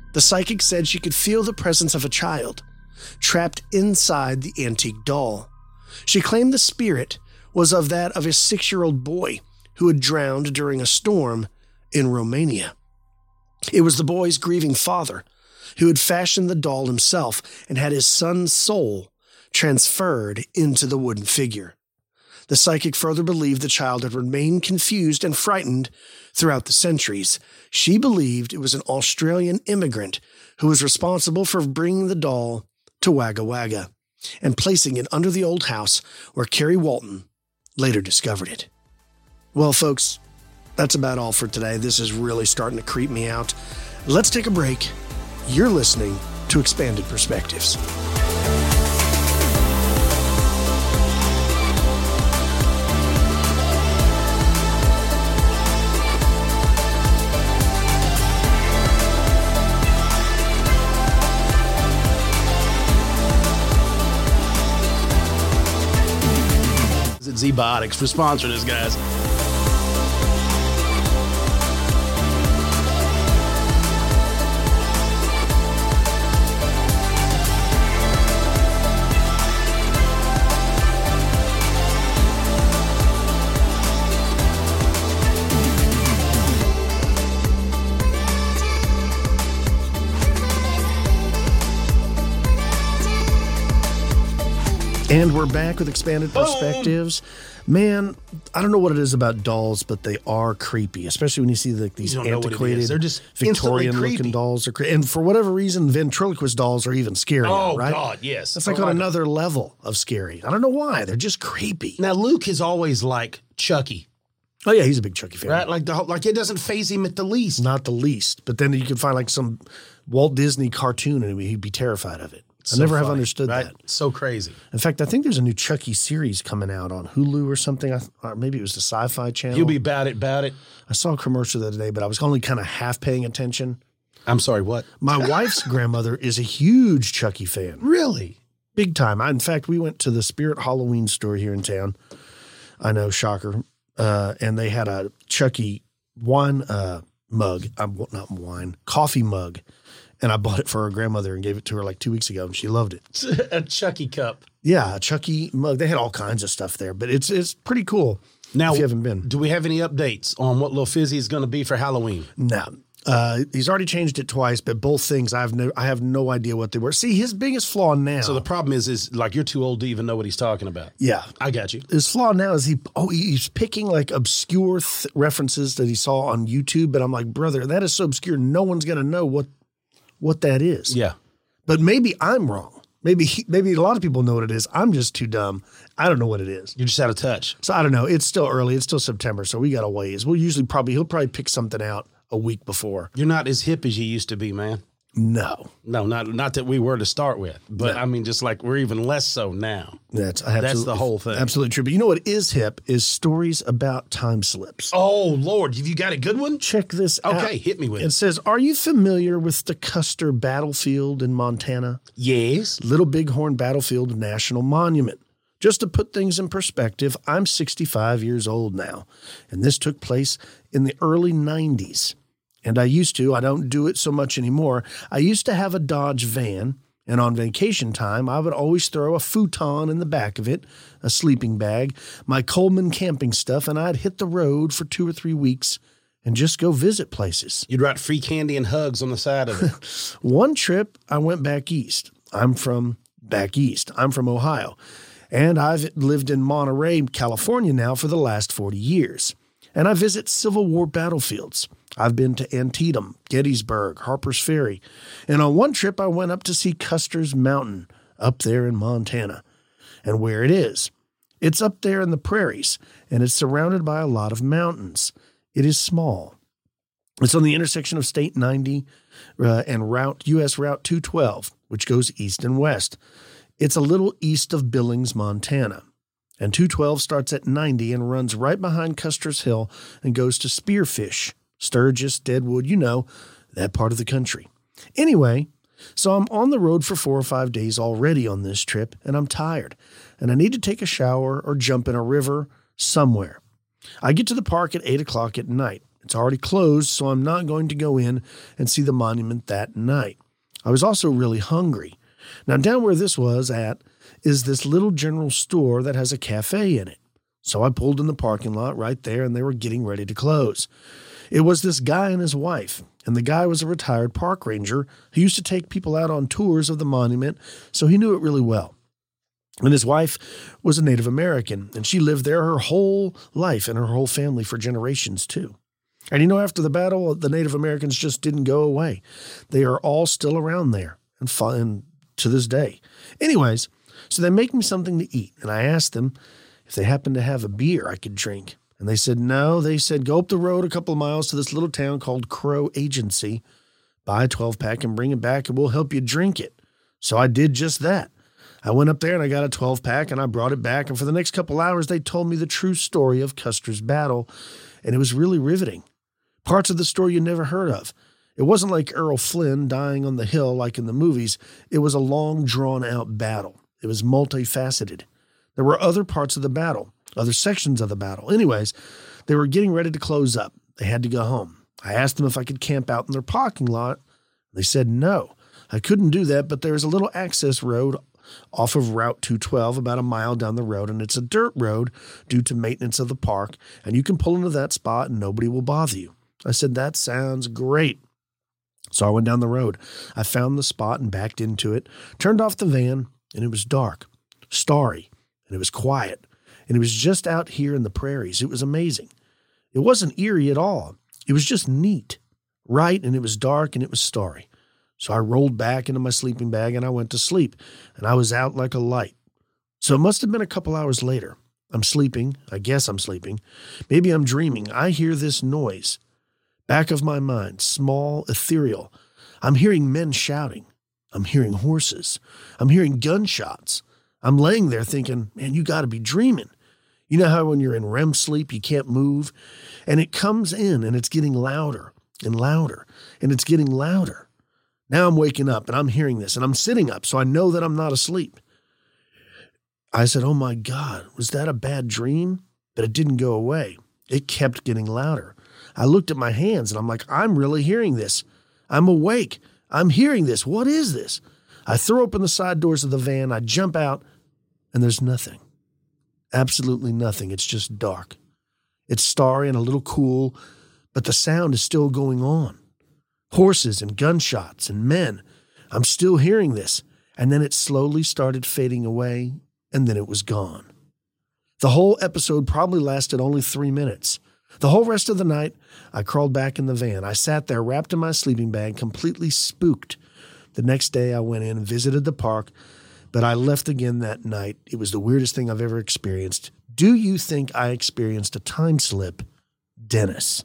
The psychic said she could feel the presence of a child trapped inside the antique doll. She claimed the spirit was of that of a six-year-old boy who had drowned during a storm in Romania. It was the boy's grieving father who had fashioned the doll himself and had his son's soul transferred into the wooden figure. The psychic further believed the child had remained confused and frightened throughout the centuries. She believed it was an Australian immigrant who was responsible for bringing the doll to Wagga Wagga and placing it under the old house where Carrie Walton later discovered it. Well, folks, that's about all for today. This is really starting to creep me out. Let's take a break. You're listening to Expanded Perspectives. Z-Biotics for sponsoring us, guys. And we're back with Expanded Perspectives. Man, I don't know what it is about dolls, but they are creepy, especially when you see like these antiquated, they're just Victorian-looking dolls. Are cre- and for whatever reason, ventriloquist dolls are even scarier, oh, right? Oh, God, yes. It's like on another level of scary. I don't know why. They're just creepy. Now, Luke is always like Chucky. Oh, yeah, he's a big Chucky fan. Right? Like, the whole, like it doesn't faze him at the least. Not the least. But then you can find like some Walt Disney cartoon and he'd be terrified of it. I So never have funny, understood right? that. So crazy. In fact, I think there's a new Chucky series coming out on Hulu or something. I, or maybe it was the Sci-Fi Channel. You'll be about it, about it. I saw a commercial the other day, but I was only kind of half paying attention. I'm sorry, what? My wife's grandmother is a huge Chucky fan. Really? Big time. I, in fact, we went to the Spirit Halloween store here in town. I know, shocker. Uh, and they had a Chucky wine uh, mug. Um, not wine, coffee mug. And I bought it for her grandmother and gave it to her like two weeks ago, and she loved it. A Chucky cup. Yeah, a Chucky mug. They had all kinds of stuff there, but it's it's pretty cool. Now, if you haven't been, do we have any updates on what Lil Fizzy is going to be for Halloween? No. Uh, he's already changed it twice, but both things I have no I have no idea what they were. See, his biggest flaw now. So the problem is, is like you're too old to even know what he's talking about. Yeah, I got you. His flaw now is he oh he's picking like obscure th- references that he saw on YouTube, but I'm like, brother, that is so obscure, no one's gonna know what what that is. Yeah, but maybe I'm wrong. Maybe he, maybe a lot of people know what it is. I'm just too dumb. I don't know what it is. You're just out of touch. So I don't know. It's still early. It's still September, so we got a ways. We'll usually probably he'll probably pick something out a week before. You're not as hip as you used to be, man. No, no, not not that we were to start with, but no. I mean, just like we're even less so now. That's that's the whole thing. Absolutely true. But you know what is hip is stories about time slips. Oh Lord, have you got a good one? Check this okay, out. Okay, hit me with it. It says, "Are you familiar with the Custer Battlefield in Montana?" Yes, Little Bighorn Battlefield National Monument. Just to put things in perspective, I'm sixty-five years old now, and this took place in the early nineties. And I used to, I don't do it so much anymore. I used to have a Dodge van, and on vacation time, I would always throw a futon in the back of it, a sleeping bag, my Coleman camping stuff, and I'd hit the road for two or three weeks and just go visit places. You'd write free candy and hugs on the side of it. One trip, I went back east. I'm from back east. I'm from Ohio. And I've lived in Monterey, California now for the last forty years. And I visit Civil War battlefields. I've been to Antietam, Gettysburg, Harper's Ferry. And on one trip, I went up to see Custer's Mountain up there in Montana. And where it is, it's up there in the prairies, and it's surrounded by a lot of mountains. It is small. It's on the intersection of State ninety uh, and Route U S Route two twelve, which goes east and west. It's a little east of Billings, Montana. And two twelve starts at ninety and runs right behind Custer's Hill and goes to Spearfish, Sturgis, Deadwood, you know, that part of the country. Anyway, so I'm on the road for four or five days already on this trip, and I'm tired, and I need to take a shower or jump in a river somewhere. I get to the park at eight o'clock at night. It's already closed, so I'm not going to go in and see the monument that night. I was also really hungry. Now, down where this was at is this little general store that has a cafe in it. So I pulled in the parking lot right there, and they were getting ready to close. It was this guy and his wife, and the guy was a retired park ranger who used to take people out on tours of the monument, so he knew it really well. And his wife was a Native American, and she lived there her whole life and her whole family for generations, too. And you know, after the battle, the Native Americans just didn't go away. They are all still around there and, and to this day. Anyways, so they make me something to eat, and I asked them if they happened to have a beer I could drink. And they said no. They said, go up the road a couple of miles to this little town called Crow Agency, buy a twelve-pack and bring it back, and we'll help you drink it. So I did just that. I went up there and I got a twelve-pack, and I brought it back. And for the next couple hours, they told me the true story of Custer's battle, and it was really riveting. Parts of the story you never heard of. It wasn't like Errol Flynn dying on the hill like in the movies. It was a long, drawn-out battle. It was multifaceted. There were other parts of the battle, other sections of the battle. Anyways, they were getting ready to close up. They had to go home. I asked them if I could camp out in their parking lot. They said no. I couldn't do that, but there's a little access road off of Route two twelve about a mile down the road, and it's a dirt road due to maintenance of the park, and you can pull into that spot and nobody will bother you. I said, that sounds great. So I went down the road. I found the spot and backed into it, turned off the van, and it was dark, starry, and it was quiet. And it was just out here in the prairies. It was amazing. It wasn't eerie at all. It was just neat, right? And it was dark and it was starry. So I rolled back into my sleeping bag and I went to sleep. And I was out like a light. So it must have been a couple hours later. I'm sleeping. I guess I'm sleeping. Maybe I'm dreaming. I hear this noise. Back of my mind, small, ethereal. I'm hearing men shouting. I'm hearing horses. I'm hearing gunshots. I'm laying there thinking, man, you got to be dreaming. You know how when you're in R E M sleep, you can't move? And it comes in and it's getting louder and louder and it's getting louder. Now I'm waking up and I'm hearing this and I'm sitting up, so I know that I'm not asleep. I said, oh my God, was that a bad dream? But it didn't go away. It kept getting louder. I looked at my hands and I'm like, I'm really hearing this. I'm awake. I'm hearing this. What is this? I throw open the side doors of the van. I jump out and there's nothing. Absolutely nothing. It's just dark. It's starry and a little cool, but the sound is still going on. Horses and gunshots and men. I'm still hearing this. And then it slowly started fading away, and then it was gone. The whole episode probably lasted only three minutes. The whole rest of the night, I crawled back in the van. I sat there wrapped in my sleeping bag, completely spooked. The next day, I went in and visited the park, but I left again that night. It was the weirdest thing I've ever experienced. Do you think I experienced a time slip, Dennis?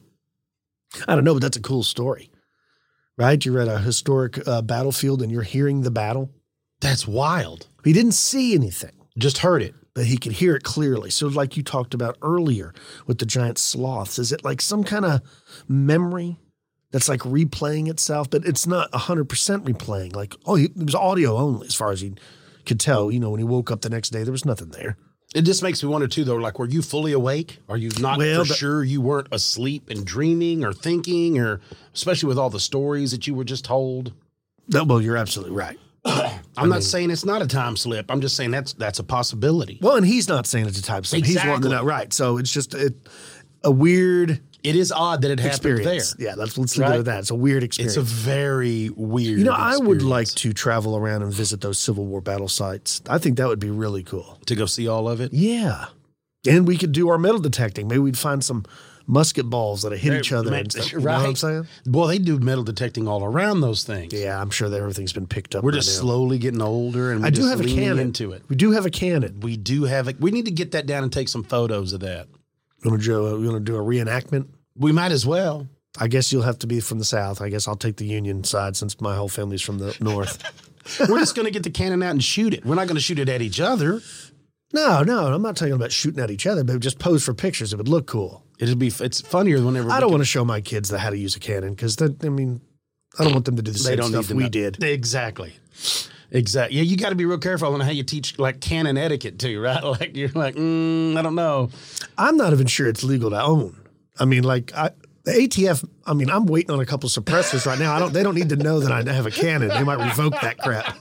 I don't know, but that's a cool story, right? You're at a historic uh, battlefield and you're hearing the battle. That's wild. He didn't see anything. Just heard it. But he could hear it clearly. So like you talked about earlier with the giant sloths, is it like some kind of memory that's like replaying itself? But it's not one hundred percent replaying. Like, oh, it was audio only as far as he could tell. You know, when he woke up the next day, there was nothing there. It just makes me wonder, too, though, like, were you fully awake? Are you not well, for but, sure you weren't asleep and dreaming or thinking, or especially with all the stories that you were just told? No, well, you're absolutely right. I'm I not mean, saying it's not a time slip. I'm just saying that's that's a possibility. Well, and he's not saying it's a time slip. Exactly. He's wanting to know, right. So it's just it, a weird It is odd that it happened experience. there. Yeah, let's, let's leave Right? it at that. It's a weird experience. It's a very weird You know, I would experience. like to travel around and visit those Civil War battle sites. I think that would be really cool. to go see all of it. Yeah. And we could do our metal detecting. Maybe we'd find some musket balls that hit each other. Man, and stuff. You right. know what I'm saying? Well, they do metal detecting all around those things. Yeah, I'm sure that everything's been picked up. We're by just now. slowly getting older, and we're I do just have a leaning cannon. into it. We do have a cannon. We do have it. We need to get that down and take some photos of that. You want to do a, you want to do a reenactment? We might as well. I guess you'll have to be from the South. I guess I'll take the Union side since my whole family's from the North. We're just going to get the cannon out and shoot it. We're not going to shoot it at each other. No, no, I'm not talking about shooting at each other, but just pose for pictures. It would look cool. It'd be. It's funnier whenever I we don't can- want to show my kids that how to use a cannon because that. I mean, I don't want them to do the They same don't stuff need to we know. did. Exactly. Exactly. Yeah, you got to be real careful on how you teach like cannon etiquette too, right? Like you're like, mm, I don't know. I'm not even sure it's legal to own. I mean, like I, The A T F, I mean, I'm waiting on a couple suppressors right now. I don't. They don't need to know that I have a cannon. They might revoke that crap.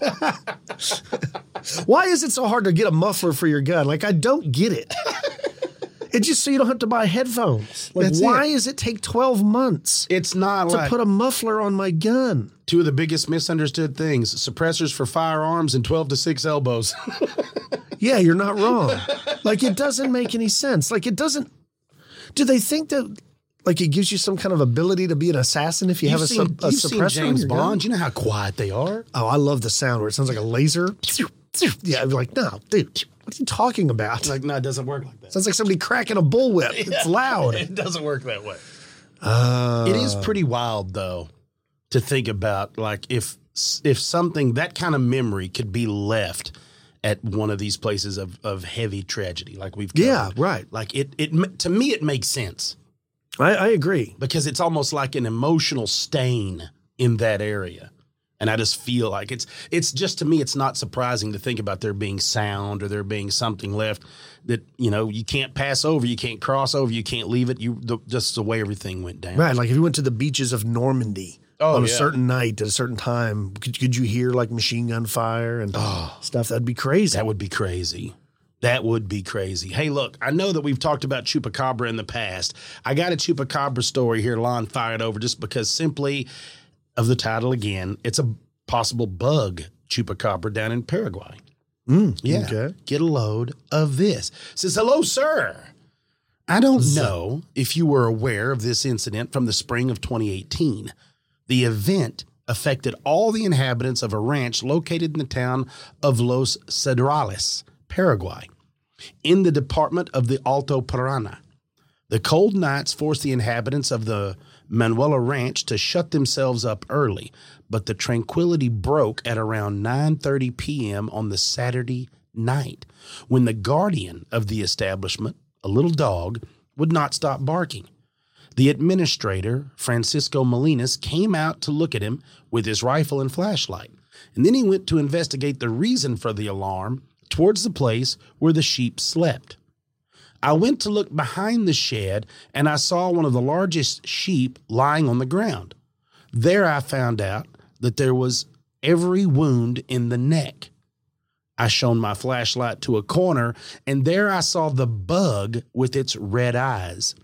Why is it so hard to get a muffler for your gun? Like, I don't get it. It's just so you don't have to buy headphones. Like, That's why it. does it take twelve months It's not to like put a muffler on my gun? two of the biggest misunderstood things: suppressors for firearms and twelve to six elbows. Yeah, you're not wrong. Like, it doesn't make any sense. Like, it doesn't. Do they think that, like, it gives you some kind of ability to be an assassin if you You've have a, seen, sub, a you've suppressor seen on James your gun? Bond. You know how quiet they are? Oh, I love the sound where it sounds like a laser. Yeah, I'd be like, no, dude, what are you talking about? Like, no, it doesn't work like that. Sounds like somebody cracking a bullwhip. It's loud. It doesn't work that way. Uh, It is pretty wild, though, to think about, like, if if something, that kind of memory could be left at one of these places of, of heavy tragedy, like we've covered. Yeah, right. Like, it, it, to me, it makes sense I, I agree. because it's almost like an emotional stain in that area. And I just feel like it's, it's just, to me, it's not surprising to think about there being sound or there being something left that, you know, you can't pass over, you can't cross over, you can't leave it. You the, just the way everything went down. Right, like if you went to the beaches of Normandy Oh, on a yeah. certain night at a certain time, could, could you hear like machine gun fire and stuff? That'd be crazy. That would be crazy. That would be crazy. Hey, look, I know that we've talked about Chupacabra in the past. I got a Chupacabra story here, Lon fired over, just because simply of the title again, it's a possible bug Chupacabra down in Paraguay. Mm, Yeah. Okay. Get a load of this. Says, hello, sir. I don't know if you were aware of this incident from the spring of twenty eighteen. The event affected all the inhabitants of a ranch located in the town of Los Cedrales, Paraguay, in the department of the Alto Paraná. The cold nights forced the inhabitants of the Manuela Ranch to shut themselves up early, but the tranquility broke at around nine thirty p.m. on the Saturday night, when the guardian of the establishment, a little dog, would not stop barking. The administrator, Francisco Molinas, came out to look at him with his rifle and flashlight, and then he went to investigate the reason for the alarm towards the place where the sheep slept. I went to look behind the shed, and I saw one of the largest sheep lying on the ground. There I found out that there was every wound in the neck. I shone my flashlight to a corner, and there I saw the bug with its red eyes.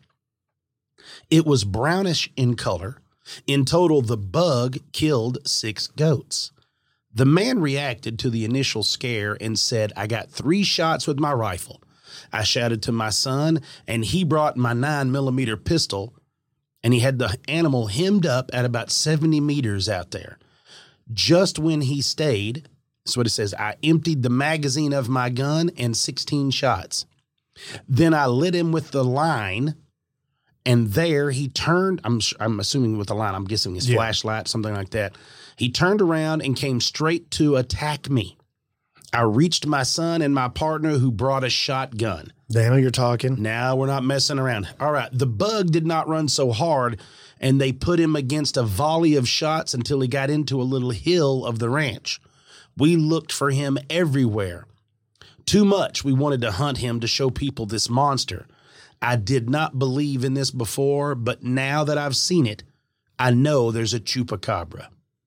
It was brownish in color. In total, the bug killed six goats. The man reacted to the initial scare and said, I got three shots with my rifle. I shouted to my son, and he brought my nine millimeter pistol, and he had the animal hemmed up at about seventy meters out there. Just when he stayed, that's what it says, I emptied the magazine of my gun and sixteen shots. Then I lit him with the line, and there he turned, I'm I'm assuming with the line, I'm guessing his Yeah. flashlight, something like that. He turned around and came straight to attack me. I reached my son and my partner, who brought a shotgun. Now you're talking. Now we're not messing around. All right. The bug did not run so hard, and they put him against a volley of shots until he got into a little hill of the ranch. We looked for him everywhere. Too much. We wanted to hunt him to show people this monster. I did not believe in this before, but now that I've seen it, I know there's a Chupacabra.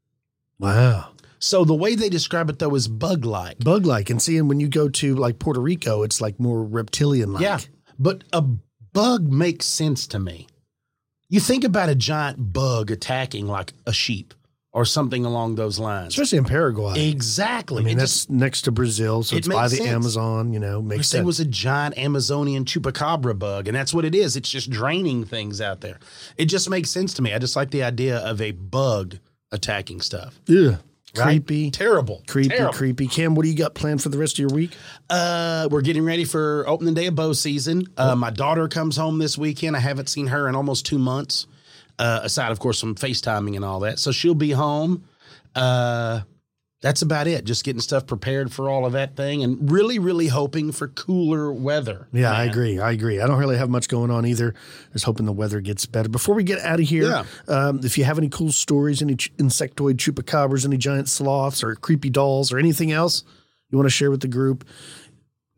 Wow. So the way they describe it, though, is bug-like. Bug-like. And seeing when you go to like Puerto Rico, it's like more reptilian-like. Yeah, but a bug makes sense to me. You think about a giant bug attacking like a sheep or something along those lines. Especially in Paraguay. Exactly. I mean, It that's just- next to Brazil, so it it's by makes the sense. Amazon, you know, makes There sense. was a giant Amazonian Chupacabra bug, and that's what it is. It's just draining things out there. It just makes sense to me. I just like the idea of a bug attacking stuff. Yeah. Right? Creepy. Terrible. Creepy, Terrible. creepy. Cam, what do you got planned for the rest of your week? Uh, we're getting ready for opening day of bow season. Uh, my daughter comes home this weekend. I haven't seen her in almost two months, uh, aside, of course, from FaceTiming and all that. So she'll be home. Uh, that's about it. Just getting stuff prepared for all of that thing, and really, really hoping for cooler weather. Yeah, I man. agree. I agree. I don't really have much going on either. Just hoping the weather gets better. Before we get out of here, Yeah. um, if you have any cool stories, any ch- insectoid chupacabras, any giant sloths or creepy dolls or anything else you want to share with the group,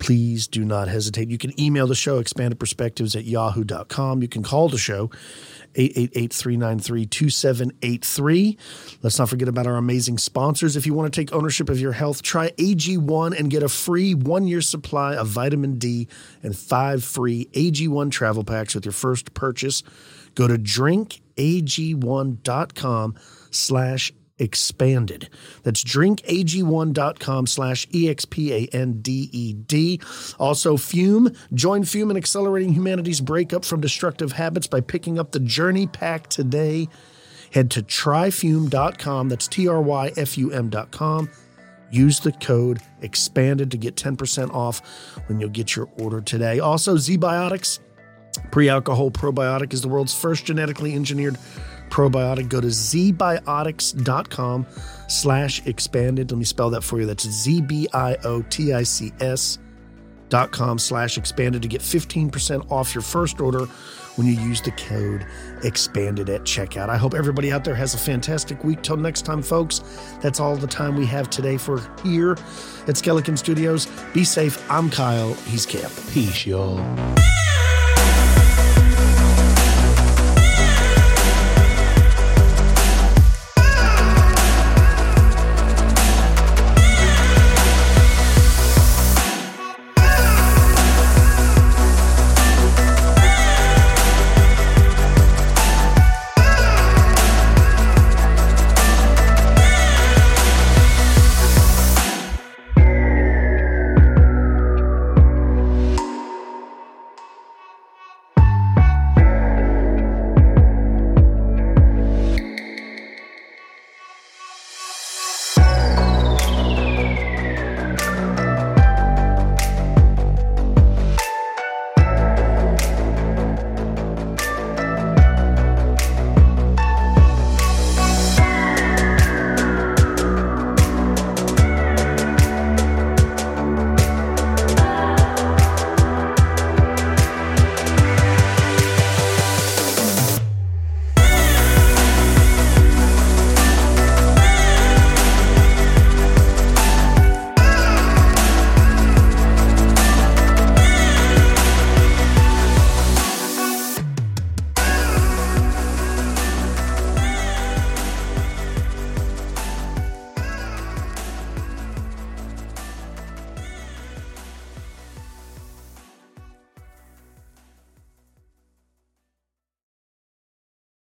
please do not hesitate. You can email the show, expanded perspectives at yahoo dot com. You can call the show, eight eight eight, three nine three, two seven eight three. Let's not forget about our amazing sponsors. If you want to take ownership of your health, try A G one and get a free one-year supply of vitamin D and five free A G one travel packs with your first purchase. Go to drink A G one dot com slash expanded. That's drink A G one dot com slash E X P A N D E D. Also, Fume. Join Fume in accelerating humanity's breakup from destructive habits by picking up the Journey Pack today. Head to try fume dot com. That's T R Y F U M dot com. Use the code expanded to get ten percent off when you'll get your order today. Also, Z-Biotics. Pre-alcohol probiotic is the world's first genetically engineered probiotic. Go to z biotics dot com slash expanded. Let me spell that for you. That's Z B I O T I C S dot com slash expanded to get fifteen percent off your first order when you use the code expanded at checkout. I hope everybody out there has a fantastic week. Till next time, folks, that's all the time we have today for here at Skeleton Studios. Be safe. I'm Kyle. He's Camp. Peace, y'all.